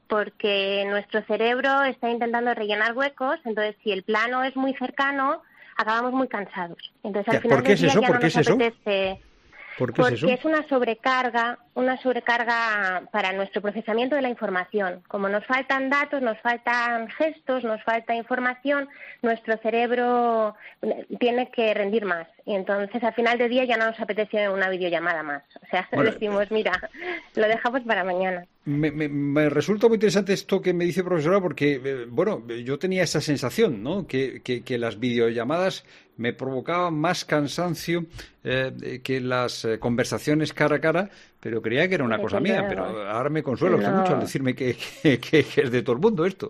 porque nuestro cerebro está intentando rellenar huecos. Entonces, si el plano es muy cercano, acabamos muy cansados. Entonces, al
ya,
final
¿por qué
del
es
día
eso?
ya
¿Por
no
qué
nos
es eso?
apetece...
¿Por qué
Porque
es eso?
es una sobrecarga, una sobrecarga para nuestro procesamiento de la información. Como nos faltan datos, nos faltan gestos, nos falta información, nuestro cerebro tiene que rendir más. Y entonces, al final del día ya no nos apetece una videollamada más. O sea, bueno, decimos, mira, lo dejamos para mañana.
Me, me, me resulta muy interesante esto que me dice, profesora, porque, eh, bueno, yo tenía esa sensación, ¿no?, que, que, que las videollamadas me provocaban más cansancio eh, que las eh, conversaciones cara a cara, pero creía que era una cosa mía, pero ahora me consuelo no. mucho al decirme que, que, que, que es de todo el mundo esto.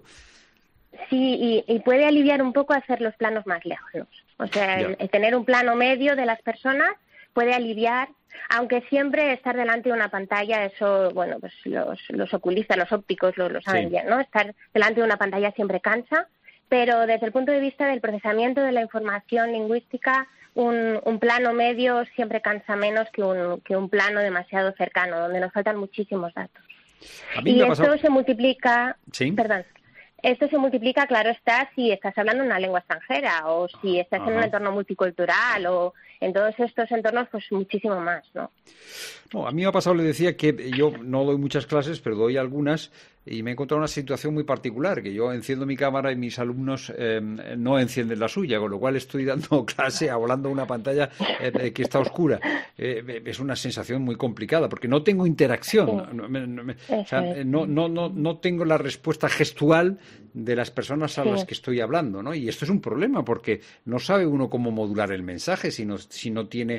Sí, y, y puede aliviar un poco hacer los planos más lejanos. O sea, el, el tener un plano medio de las personas puede aliviar, aunque siempre estar delante de una pantalla, eso, bueno, pues los, los oculistas, los ópticos lo, lo saben
Sí.
bien, ¿no? Estar delante de una pantalla siempre cansa, pero desde el punto de vista del procesamiento de la información lingüística, un, un plano medio siempre cansa menos que un, que un plano demasiado cercano, donde nos faltan muchísimos datos.
A mí
Y
me ha
esto
pasado-
se multiplica,
Sí.
perdón, esto se multiplica, claro está, si estás hablando una lengua extranjera o si estás en un
Ajá.
entorno multicultural o en todos estos entornos, pues muchísimo más, ¿no?
No, a mí me ha pasado, le decía que yo no doy muchas clases, pero doy algunas y me he encontrado una situación muy particular, que yo enciendo mi cámara y mis alumnos eh, no encienden la suya, con lo cual estoy dando clase hablando a una pantalla eh, que está oscura. Eh, es una sensación muy complicada, porque no tengo interacción, no, no, no, o sea, no, no, no, no tengo la respuesta gestual de las personas a
Sí.
las que estoy hablando, ¿no? Y esto es un problema, porque no sabe uno cómo modular el mensaje si no, si no tiene...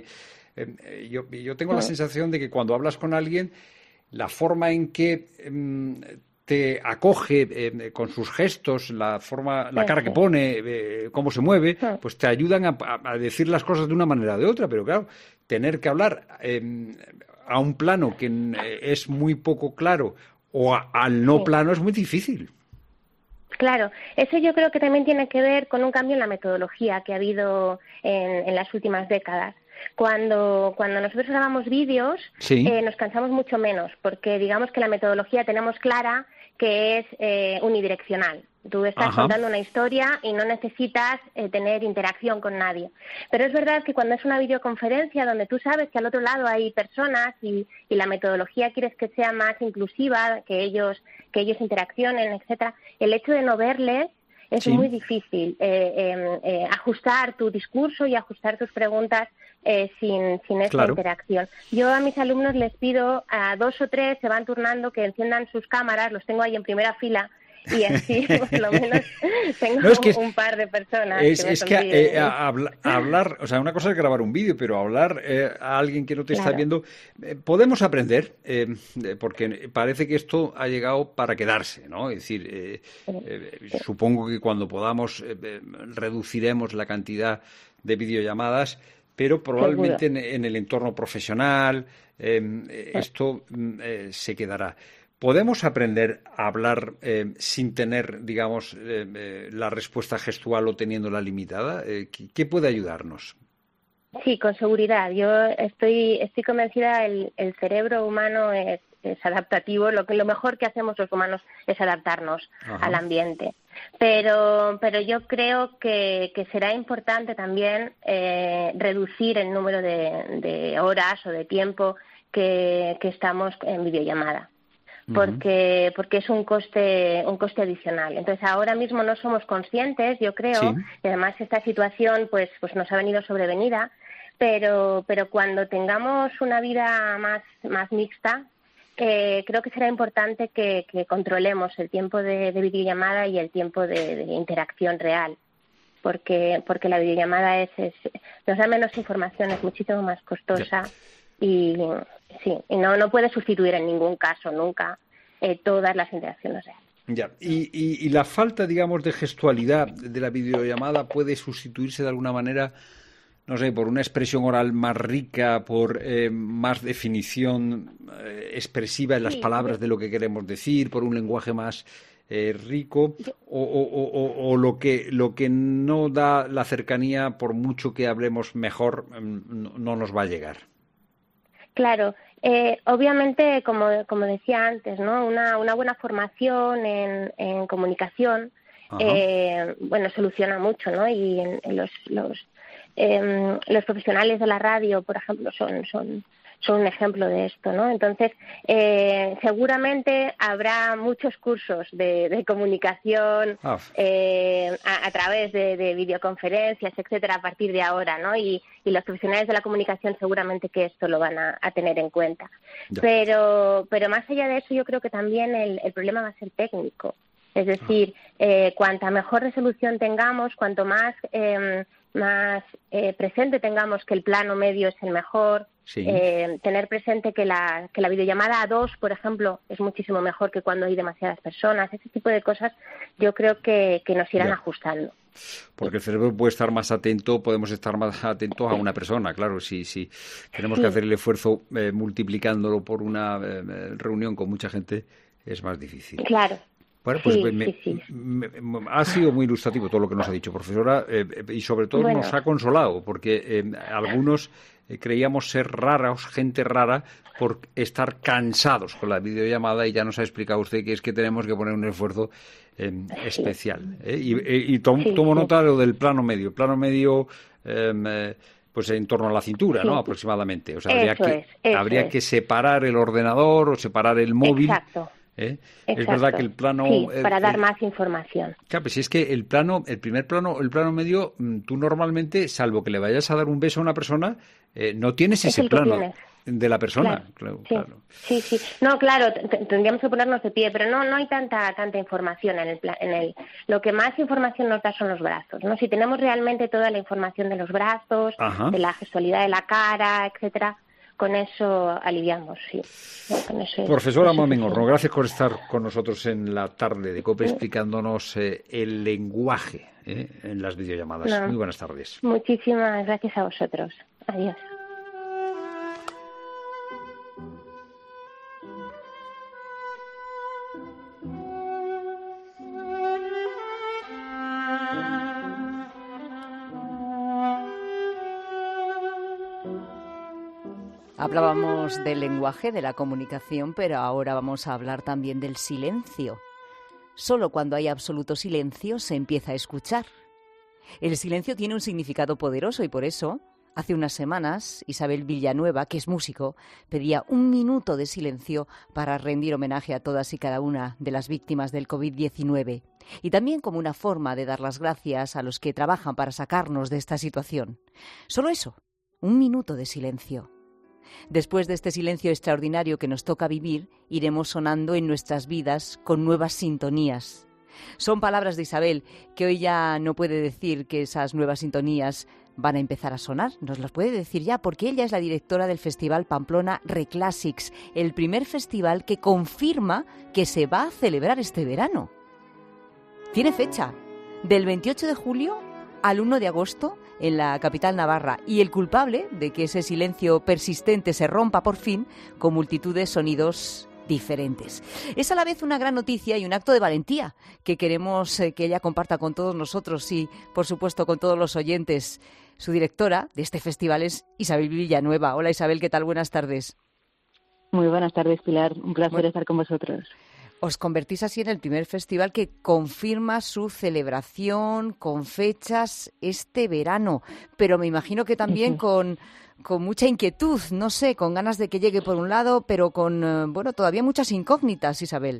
Eh, yo, yo tengo la
Sí.
sensación de que cuando hablas con alguien, la forma en que em, te acoge eh, con sus gestos, la forma, la
Sí,
cara que
sí.
pone, eh, cómo se mueve, pues te ayudan a, a- a decir las cosas de una manera o de otra. Pero claro, tener que hablar em, a un plano que eh, es muy poco claro o a- al no
Sí.
plano es muy difícil.
Claro, eso yo creo que también tiene que ver con un cambio en la metodología que ha habido en, en las últimas décadas. Cuando, cuando nosotros grabamos vídeos,
Sí.
eh, nos cansamos mucho menos, porque digamos que la metodología tenemos clara que es eh, unidireccional. Tú estás
Ajá.
contando una historia y no necesitas eh, tener interacción con nadie. Pero es verdad que cuando es una videoconferencia donde tú sabes que al otro lado hay personas y, y la metodología quieres que sea más inclusiva, que ellos, que ellos interaccionen, etcétera, el hecho de no verles es
Sí.
muy difícil eh, eh, eh, ajustar tu discurso y ajustar tus preguntas eh, sin, sin esa
Claro.
interacción. Yo a mis alumnos les pido a dos o tres, se van turnando, que enciendan sus cámaras, los tengo ahí en primera fila y así por lo menos tengo
No, es que es-
un par de personas
Es,
que me
es que
sonríen.
eh, a- habla- hablar, o sea, una cosa es grabar un vídeo, pero hablar eh, a alguien que no te está
Claro.
viendo, eh, podemos aprender, eh, eh, porque parece que esto ha llegado para quedarse, ¿no? Es decir, eh, eh, supongo que cuando podamos eh, eh, reduciremos la cantidad de videollamadas, pero probablemente en, en el entorno profesional eh, eh, esto mm, eh, se quedará. ¿Podemos aprender a hablar eh, sin tener, digamos, eh, eh, la respuesta gestual o teniéndola limitada? Eh, ¿qué, qué puede ayudarnos?
Sí, con seguridad. Yo estoy estoy convencida el el cerebro humano es, es adaptativo. Lo que lo mejor que hacemos los humanos es adaptarnos
Ajá.
al ambiente. Pero pero yo creo que, que será importante también eh, reducir el número de, de horas o de tiempo que, que estamos en videollamada. Porque porque es un coste un coste adicional. Entonces ahora mismo no somos conscientes, yo creo,
Sí.
y además esta situación pues pues nos ha venido sobrevenida, pero pero cuando tengamos una vida más más mixta, eh, creo que será importante que, que controlemos el tiempo de, de videollamada y el tiempo de, de interacción real, porque porque la videollamada es, es nos da menos información, es muchísimo más costosa y sí, y no no puede sustituir en ningún caso nunca eh, todas las interacciones reales.
Ya. Y, y- y la falta, digamos, de gestualidad de la videollamada puede sustituirse de alguna manera, no sé, por una expresión oral más rica, por eh, más definición eh, expresiva en las
Sí,
palabras
yo-
de lo que queremos decir, por un lenguaje más eh, rico, o, o- o- o- o lo que lo que no da la cercanía, por mucho que hablemos mejor, mm, no, no nos va a llegar.
Claro, eh, obviamente, como, como decía antes, ¿no? Una, una buena formación en, en comunicación,
Ajá.
eh, bueno, soluciona mucho, ¿no? Y en, en los los, em, los profesionales de la radio, por ejemplo, son son son un ejemplo de esto, ¿no? Entonces, eh, seguramente habrá muchos cursos de, de comunicación
Ah.
eh, a, a través de, de videoconferencias, etcétera, a partir de ahora, ¿no? Y, y los profesionales de la comunicación seguramente que esto lo van a, a tener en cuenta.
Ya.
Pero, pero más allá de eso, yo creo que también el, el problema va a ser técnico. Es decir, eh, cuanta mejor resolución tengamos, cuanto más eh, más eh, presente tengamos que el plano medio es el mejor,
Sí.
eh, tener presente que la, que la videollamada a dos, por ejemplo, es muchísimo mejor que cuando hay demasiadas personas. Ese tipo de cosas yo creo que, que nos irán
Ya.
ajustando.
Porque el cerebro puede estar más atento, podemos estar más atentos a una persona, claro, si, si tenemos que hacer el esfuerzo eh, multiplicándolo por una eh, reunión con mucha gente, es más difícil.
Claro.
Bueno, pues
sí,
me,
sí, sí.
Me, me, ha sido muy ilustrativo todo lo que nos ha dicho, profesora, eh, y sobre todo
bueno.
nos ha consolado, porque eh, algunos eh, creíamos ser raros, gente rara, por estar cansados con la videollamada, y ya nos ha explicado usted que es que tenemos que poner un esfuerzo eh, especial. ¿eh? Y, y, y tom,
sí,
tomo
sí.
nota de lo del plano medio. Plano medio... Eh, pues en torno a la cintura,
sí.
¿no? Aproximadamente. O sea, habría,
eso
que,
es, eso
habría
es.
que separar el ordenador o separar el móvil.
Exacto.
¿eh?
Exacto.
Es verdad que el plano...
Sí, para
el,
dar
el,
más información.
Claro, pues si es que el plano, el primer plano, el plano medio, tú normalmente, salvo que le vayas a dar un beso a una persona, eh, no tienes
es
ese plano
tienes.
de la persona.
Claro,
Claro,
sí.
claro.
sí, sí. No, claro, t- tendríamos que ponernos de pie, pero no no hay tanta tanta información en el, pla- en el... Lo que más información nos da son los brazos, ¿no? Si tenemos realmente toda la información de los brazos,
Ajá.
de la gestualidad de la cara, etcétera, con eso aliviamos, sí. No, con eso es-
Profesora
eso es
Mamenorno,
suficiente.
gracias por estar con nosotros en la tarde de COPE explicándonos eh, el lenguaje eh, en las videollamadas.
No.
Muy buenas tardes.
Muchísimas gracias a vosotros. Adiós.
Hablábamos del lenguaje, de la comunicación, pero ahora vamos a hablar también del silencio. Solo cuando hay absoluto silencio se empieza a escuchar. El silencio tiene un significado poderoso y por eso, hace unas semanas, Isabel Villanueva, que es músico, pedía un minuto de silencio para rendir homenaje a todas y cada una de las víctimas del covid diecinueve y también como una forma de dar las gracias a los que trabajan para sacarnos de esta situación. Solo eso, un minuto de silencio. Después de este silencio extraordinario que nos toca vivir, iremos sonando en nuestras vidas con nuevas sintonías. Son palabras de Isabel, que hoy ya no puede decir que esas nuevas sintonías van a empezar a sonar. Nos las puede decir ya, porque ella es la directora del Festival Pamplona Reclassics, el primer festival que confirma que se va a celebrar este verano. Tiene fecha, del veintiocho de julio al uno de agosto en la capital navarra, y el culpable de que ese silencio persistente se rompa por fin con multitud de sonidos diferentes. Es a la vez una gran noticia y un acto de valentía que queremos eh, que ella comparta con todos nosotros y, por supuesto, con todos los oyentes. Su directora de este festival es Isabel Villanueva. Hola Isabel, ¿qué tal? Buenas tardes.
Muy buenas tardes, Pilar. Un placer
Bueno.
estar con vosotros.
Os convertís así en el primer festival que confirma su celebración con fechas este verano, pero me imagino que también con, con mucha inquietud, no sé, con ganas de que llegue por un lado, pero con, eh, bueno, todavía muchas incógnitas, Isabel.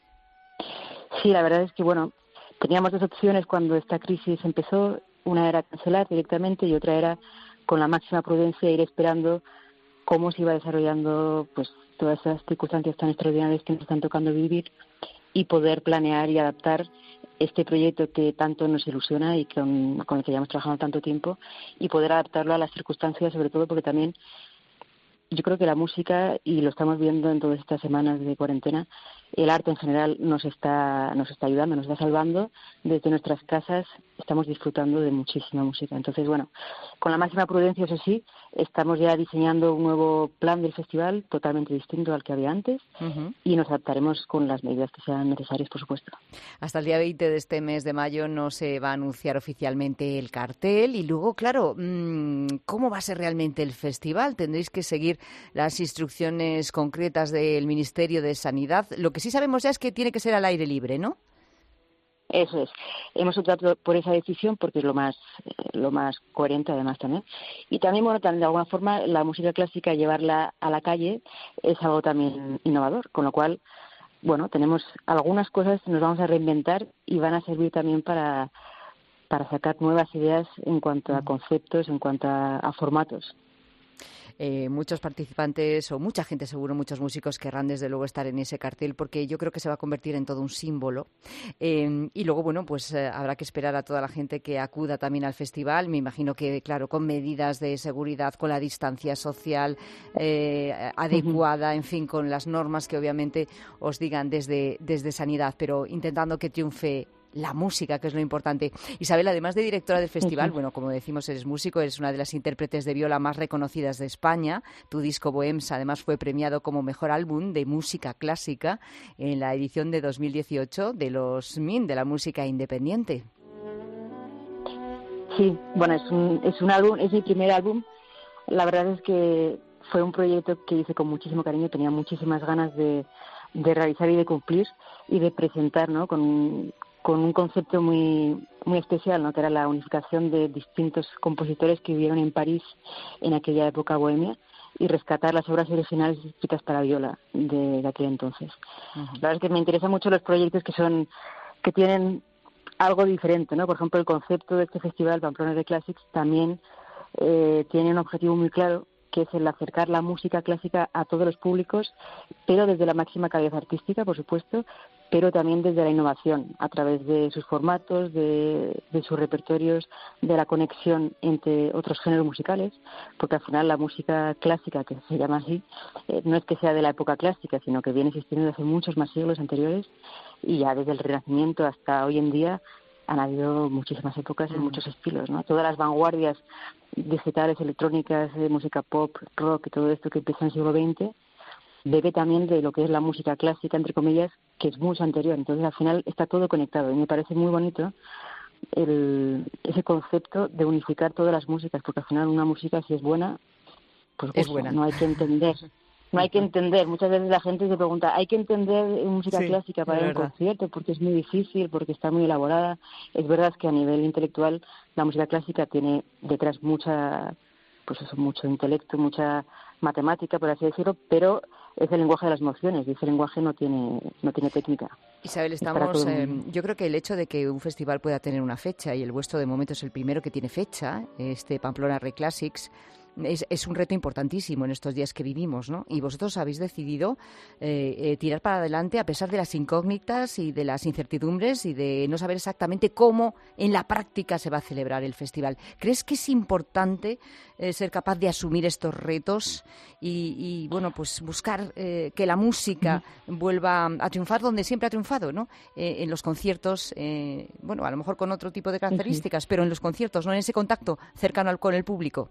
Sí, la verdad es que, bueno, teníamos dos opciones cuando esta crisis empezó. Una era cancelar directamente y otra era, con la máxima prudencia, ir esperando cómo se iba desarrollando pues todas esas circunstancias tan extraordinarias que nos están tocando vivir y poder planear y adaptar este proyecto que tanto nos ilusiona y con, con el que llevamos trabajando tanto tiempo, y poder adaptarlo a las circunstancias, sobre todo porque también yo creo que la música, y lo estamos viendo en todas estas semanas de cuarentena, el arte en general nos está nos está ayudando, nos está salvando. Desde nuestras casas estamos disfrutando de muchísima música. Entonces, bueno, con la máxima prudencia, eso sí, estamos ya diseñando un nuevo plan del festival totalmente distinto al que había antes, uh-huh. y nos adaptaremos con las medidas que sean necesarias, por supuesto.
Hasta el día veinte de este mes de mayo no se va a anunciar oficialmente el cartel y luego, claro, ¿cómo va a ser realmente el festival? Tendréis que seguir las instrucciones concretas del Ministerio de Sanidad. Lo que sí sabemos ya es que tiene que ser al aire libre, ¿no?
Eso es. Hemos optado por esa decisión porque es lo más lo más coherente, además, también. Y también, bueno, también de alguna forma la música clásica, llevarla a la calle es algo también innovador, con lo cual, bueno, tenemos algunas cosas que nos vamos a reinventar y van a servir también para, para sacar nuevas ideas en cuanto a conceptos, en cuanto a, a formatos.
Eh, muchos participantes o mucha gente, seguro, muchos músicos querrán desde luego estar en ese cartel porque yo creo que se va a convertir en todo un símbolo. Eh, y luego, bueno, pues eh, habrá que esperar a toda la gente que acuda también al festival. Me imagino que, claro, con medidas de seguridad, con la distancia social eh, adecuada, en fin, con las normas que obviamente os digan desde, desde Sanidad, pero intentando que triunfe la música, que es lo importante. Isabel, además de directora del festival, bueno, como decimos, eres músico, eres una de las intérpretes de viola más reconocidas de España. Tu disco Bohems, además, fue premiado como mejor álbum de música clásica en la edición de dos mil dieciocho de los M I N, de la música independiente.
Sí, bueno, es un, es un álbum, es mi primer álbum. La verdad es que fue un proyecto que hice con muchísimo cariño, tenía muchísimas ganas de, de realizar y de cumplir y de presentar, ¿no? Con, con un concepto muy muy especial, ¿no? Que era la unificación de distintos compositores que vivieron en París en aquella época bohemia y rescatar las obras originales escritas para viola de, de aquel entonces. Uh-huh. La verdad es que me interesan mucho los proyectos que son que tienen algo diferente, ¿no? Por ejemplo, el concepto de este festival, Pamplona Reclassics, también eh, tiene un objetivo muy claro, que es el acercar la música clásica a todos los públicos, pero desde la máxima calidad artística, por supuesto, pero también desde la innovación, a través de sus formatos, de, de sus repertorios, de la conexión entre otros géneros musicales, porque al final la música clásica, que se llama así, eh, no es que sea de la época clásica, sino que viene existiendo desde muchos más siglos anteriores, y ya desde el Renacimiento hasta hoy en día han habido muchísimas épocas y muchos estilos, ¿no? Todas las vanguardias digitales, electrónicas, de música pop, rock y todo esto que empieza en el siglo veinte, bebe también de lo que es la música clásica, entre comillas, que es mucho anterior. Entonces, al final, está todo conectado. Y me parece muy bonito el, ese concepto de unificar todas las músicas, porque al final una música, si es buena, pues
es buena.
No hay que entender. No hay que entender. Muchas veces la gente se pregunta, ¿hay que entender música sí, clásica para ir a un concierto? Porque es muy difícil, porque está muy elaborada. Es verdad que a nivel intelectual la música clásica tiene detrás mucha, pues eso, mucho intelecto, mucha matemática, por así decirlo, pero es el lenguaje de las emociones y ese lenguaje no tiene no tiene técnica.
Isabel, estamos, eh, yo creo que el hecho de que un festival pueda tener una fecha, y el vuestro de momento es el primero que tiene fecha, este Pamplona Reclassics, Es, es un reto importantísimo en estos días que vivimos, ¿no? Y vosotros habéis decidido eh, eh, tirar para adelante a pesar de las incógnitas y de las incertidumbres y de no saber exactamente cómo en la práctica se va a celebrar el festival. ¿Crees que es importante eh, ser capaz de asumir estos retos y, y bueno, pues buscar eh, que la música vuelva a triunfar donde siempre ha triunfado, ¿no? Eh, en los conciertos, eh, bueno, a lo mejor con otro tipo de características, pero en los conciertos, ¿no? En ese contacto cercano al, con el público.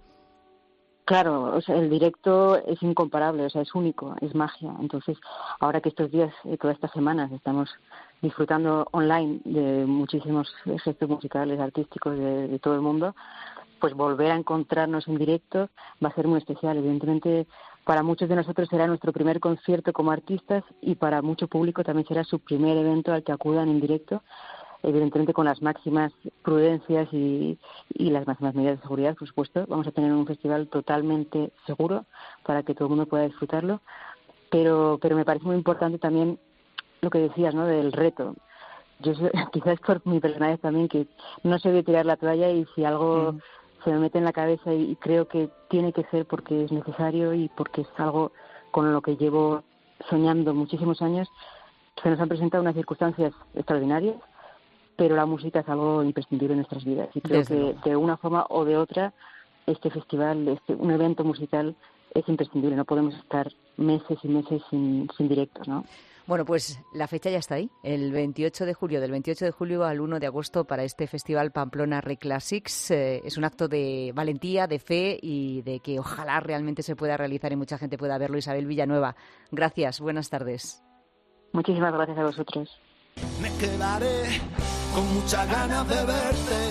Claro, o sea, el directo es incomparable, o sea, es único, es magia. Entonces, ahora que estos días, eh, todas estas semanas, estamos disfrutando online de muchísimos gestos musicales, artísticos de, de todo el mundo, pues volver a encontrarnos en directo va a ser muy especial. Evidentemente, para muchos de nosotros será nuestro primer concierto como artistas y para mucho público también será su primer evento al que acudan en directo. Evidentemente con las máximas prudencias y, y las máximas medidas de seguridad, por supuesto. Vamos a tener un festival totalmente seguro para que todo el mundo pueda disfrutarlo, pero pero me parece muy importante también lo que decías, ¿no?, del reto. Yo soy, quizás por mi personalidad también, que no sé de tirar la toalla y si algo mm. se me mete en la cabeza y, y creo que tiene que ser porque es necesario y porque es algo con lo que llevo soñando muchísimos años, se nos han presentado unas circunstancias extraordinarias, pero la música es algo imprescindible en nuestras vidas y creo Desde que luego. de una forma o de otra este festival, este un evento musical es imprescindible, no podemos estar meses y meses sin, sin directos, ¿no?
Bueno, pues la fecha ya está ahí, el veintiocho de julio, del veintiocho de julio al uno de agosto para este festival Pamplona Reclassics. Eh, es un acto de valentía, de fe y de que ojalá realmente se pueda realizar y mucha gente pueda verlo. Isabel Villanueva, gracias, buenas tardes.
Muchísimas gracias a vosotros.
Me quedaré con muchas ganas de verte,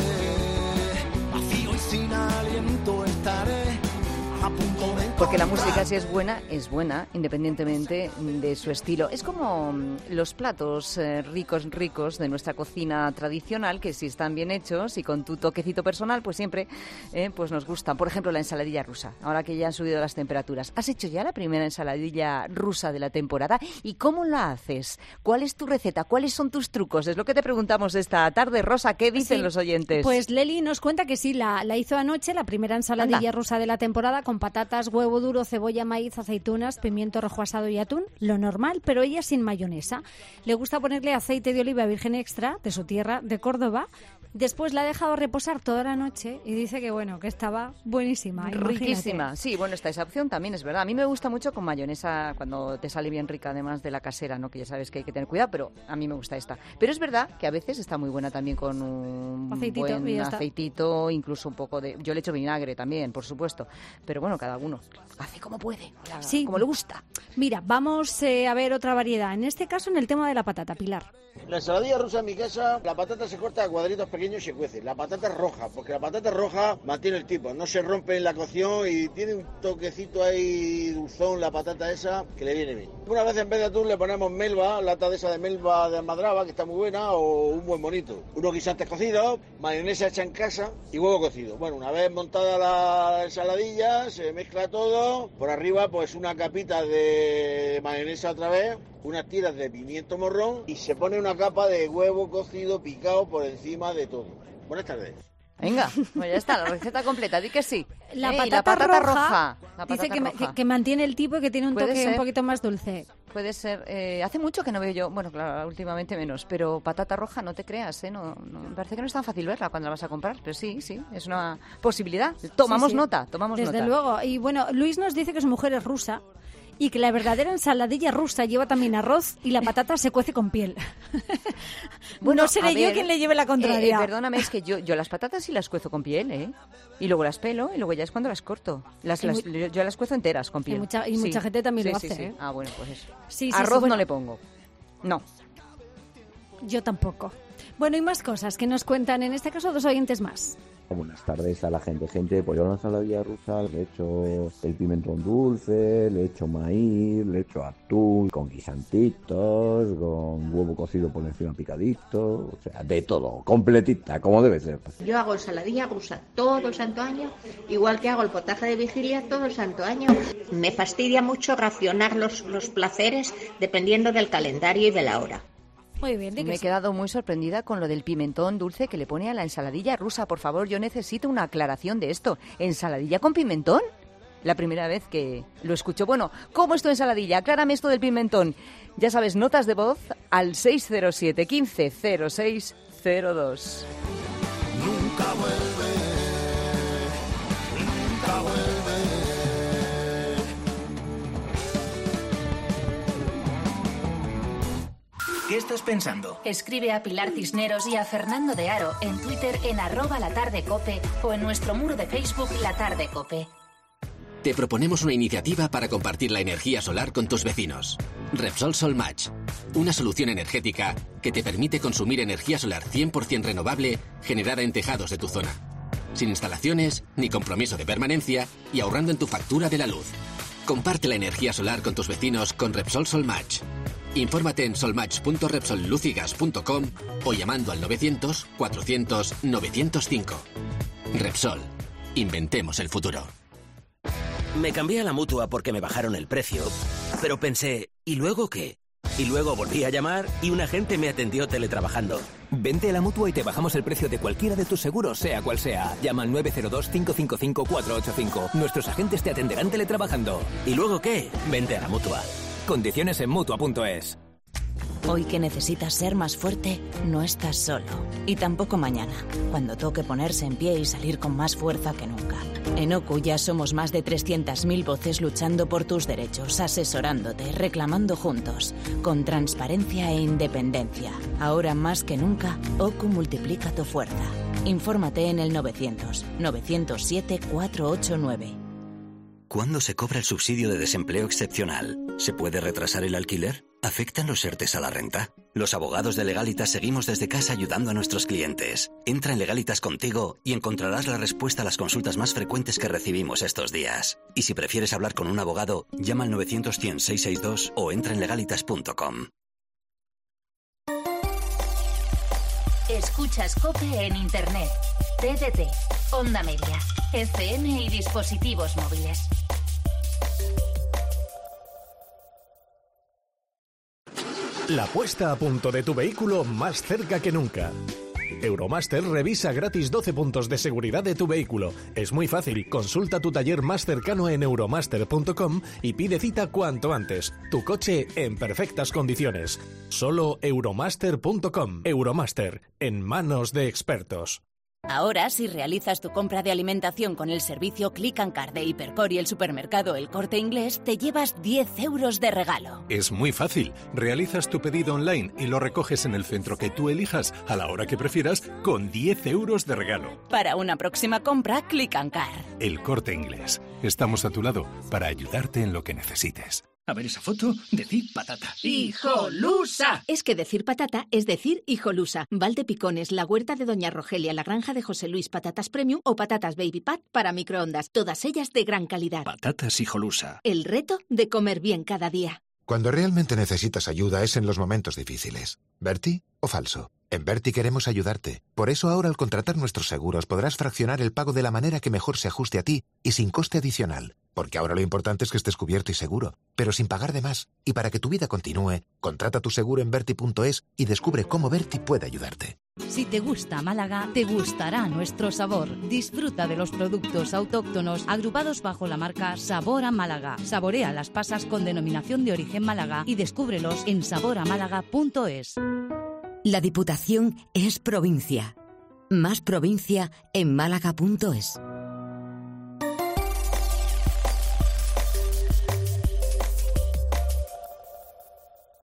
vacío y sin aliento estaré a punto de...
Porque la música, si es buena, es buena, independientemente de su estilo. Es como los platos eh, ricos, ricos de nuestra cocina tradicional, que si están bien hechos y con tu toquecito personal, pues siempre eh, pues nos gustan. Por ejemplo, la ensaladilla rusa, ahora que ya han subido las temperaturas. ¿Has hecho ya la primera ensaladilla rusa de la temporada? ¿Y cómo la haces? ¿Cuál es tu receta? ¿Cuáles son tus trucos? Es lo que te preguntamos esta tarde. Rosa, ¿qué dicen sí, los oyentes?
Pues Leli nos cuenta que sí, la, la hizo anoche, la primera ensaladilla Anda. rusa de la temporada, con patatas, huevo duro, cebolla, maíz, aceitunas, pimiento rojo asado y atún, lo normal, pero ella sin mayonesa. Le gusta ponerle aceite de oliva virgen extra de su tierra, de Córdoba, Después la ha dejado reposar toda la noche y dice que bueno, que estaba buenísima.
Riquísima.
Imagínate.
Sí, bueno, está esa opción también, es verdad. A mí me gusta mucho con mayonesa cuando te sale bien rica, además de la casera, ¿no? Que ya sabes que hay que tener cuidado, pero a mí me gusta esta. Pero es verdad que a veces está muy buena también con un
Aceitito, y
buen
ya está.
aceitito, incluso un poco de... Yo le echo vinagre también, por supuesto. Pero bueno, cada uno hace como puede,
Sí.
como le gusta.
Mira, vamos eh, a ver otra variedad. En este caso, en el tema de la patata, Pilar.
La ensaladilla rusa en mi casa, la patata se corta a cuadritos pequeños y se cuece. La patata es roja, porque la patata roja mantiene el tipo, no se rompe en la cocción y tiene un toquecito ahí dulzón la patata esa que le viene bien. Una vez en vez de atún le ponemos melva, lata de esa de melva de almadraba que está muy buena, o un buen bonito. Unos guisantes cocidos, mayonesa hecha en casa y huevo cocido. Bueno, una vez montada la ensaladilla, se mezcla todo, por arriba pues una capita de mayonesa otra vez, unas tiras de pimiento morrón y se pone una capa de huevo cocido picado por encima de todo. Buenas tardes.
Venga, pues ya está, la receta completa, di que sí.
La,
Eh, y
patata,
la patata
roja,
roja, la
dice
patata
que, ma-
roja.
que- que mantiene el tipo y que tiene un
Puede
toque un
ser.
poquito más dulce.
Puede ser. Eh, hace mucho que no veo yo, bueno, claro, últimamente menos, pero patata roja, no te creas, ¿eh? No, no, me parece que no es tan fácil verla cuando la vas a comprar, pero sí, sí, es una posibilidad. Tomamos
Sí, sí.
nota, tomamos
Desde
nota.
luego. Y bueno, Luis nos dice que su mujer es rusa y que la verdadera ensaladilla rusa lleva también arroz y la patata se cuece con piel.
Bueno,
no seré
a
yo
ver,
quien le lleve la contraria.
eh, eh, perdóname, es que yo, yo las patatas sí las cuezo con piel, ¿eh? Y luego las pelo y luego ya es cuando las corto. Las,
Y
las-
muy-
yo, yo las cuezo enteras con piel.
mucha- y
Sí.
mucha gente también
Sí,
lo
sí,
hace,
sí.
¿eh?
Ah, bueno, pues eso.
Sí, sí, sí,
Arroz
bueno.
no le pongo. No.
Yo tampoco. Bueno, y más cosas que nos cuentan, en este caso, dos oyentes más.
Buenas tardes a la gente. Gente, pues yo a la ensaladilla rusa le echo el pimentón dulce, le echo maíz, le echo atún con guisantitos, con huevo cocido por encima picadito, o sea, de todo, completita, como debe ser.
Yo hago ensaladilla rusa todo el santo año, igual que hago el potaje de vigilia todo el santo año. Me fastidia mucho racionar los, los placeres dependiendo del calendario y de la hora.
Muy bien,
Me he quedado muy sorprendida con lo del pimentón dulce que le pone a la ensaladilla rusa. Por favor, yo necesito una aclaración de esto. ¿Ensaladilla con pimentón? La primera vez que lo escucho. Bueno, ¿cómo es tu ensaladilla? Aclárame esto del pimentón. Ya sabes, notas de voz al seis cero siete, quince, cero seis cero dos.
Nunca vuelve, nunca vuelve.
¿Qué estás pensando?
Escribe a Pilar Cisneros y a Fernando de Aro en Twitter en arroba latardecope o en nuestro muro de Facebook La Tarde Cope.
Te proponemos una iniciativa para compartir la energía solar con tus vecinos. Repsol Sol Match, una solución energética que te permite consumir energía solar cien por ciento renovable generada en tejados de tu zona. Sin instalaciones, ni compromiso de permanencia y ahorrando en tu factura de la luz. Comparte la energía solar con tus vecinos con Repsol Sol Match. Infórmate en solmatch punto repsol luz y gas punto com o llamando al novecientos, cuatrocientos, novecientos cinco. Repsol. Inventemos el futuro.
Me cambié a la Mutua porque me bajaron el precio, pero pensé, ¿y luego qué? Y luego volví a llamar y un agente me atendió teletrabajando.
Vente a la Mutua y te bajamos el precio de cualquiera de tus seguros, sea cual sea. Llama al nueve cero dos, cinco cinco cinco, cuatro ocho cinco. Nuestros agentes te atenderán teletrabajando.
¿Y luego qué? Vente a la Mutua.
Condiciones en Mutua punto es.
Hoy que necesitas ser más fuerte, no estás solo. Y tampoco mañana, cuando toque ponerse en pie y salir con más fuerza que nunca. En O C U ya somos más de trescientas mil voces luchando por tus derechos, asesorándote, reclamando juntos, con transparencia e independencia. Ahora más que nunca, O C U multiplica tu fuerza. Infórmate en el novecientos, novecientos siete, cuatrocientos ochenta y nueve.
¿Cuándo se cobra el subsidio de desempleo excepcional? ¿Se puede retrasar el alquiler? ¿Afectan los ERTES a la renta? Los abogados de Legalitas seguimos desde casa ayudando a nuestros clientes. Entra en Legalitas Contigo y encontrarás la respuesta a las consultas más frecuentes que recibimos estos días. Y si prefieres hablar con un abogado, llama al novecientos, cien, seiscientos sesenta y dos o entra en legalitas punto com.
Escuchas COPE en Internet, T D T, Onda Media, F M y dispositivos móviles.
La puesta a punto de tu vehículo más cerca que nunca.
Euromaster revisa gratis doce puntos de seguridad de tu vehículo. Es muy fácil. Consulta tu taller más cercano en euromaster punto com y pide cita cuanto antes. Tu coche en perfectas condiciones. Solo euromaster punto com. Euromaster, en manos de expertos.
Ahora, si realizas tu compra de alimentación con el servicio Click and Card de Hipercor y el supermercado El Corte Inglés, te llevas diez euros de regalo.
Es muy fácil. Realizas tu pedido online y lo recoges en el centro que tú elijas a la hora que prefieras con diez euros de regalo.
Para una próxima compra, Click and Card.
El Corte Inglés. Estamos a tu lado para ayudarte en lo que necesites.
A ver esa foto, decir patata.
¡Hijolusa! Es que decir patata es decir hijolusa. Valdepicones, la huerta de Doña Rogelia, la granja de José Luis, patatas premium o patatas baby pat para microondas. Todas ellas de gran calidad.
Patatas hijolusa.
El reto de comer bien cada día.
Cuando realmente necesitas ayuda es en los momentos difíciles. ¿Berti o falso? En Berti queremos ayudarte. Por eso ahora al contratar nuestros seguros podrás fraccionar el pago de la manera que mejor se ajuste a ti y sin coste adicional. Porque ahora lo importante es que estés cubierto y seguro, pero sin pagar de más. Y para que tu vida continúe, contrata tu seguro en Berti punto es y descubre cómo Berti puede ayudarte.
Si te gusta Málaga, te gustará nuestro sabor. Disfruta de los productos autóctonos agrupados bajo la marca Sabor a Málaga. Saborea las pasas con denominación de origen Málaga y descúbrelos en sabor a málaga punto es.
La Diputación es provincia. Más provincia en málaga punto es.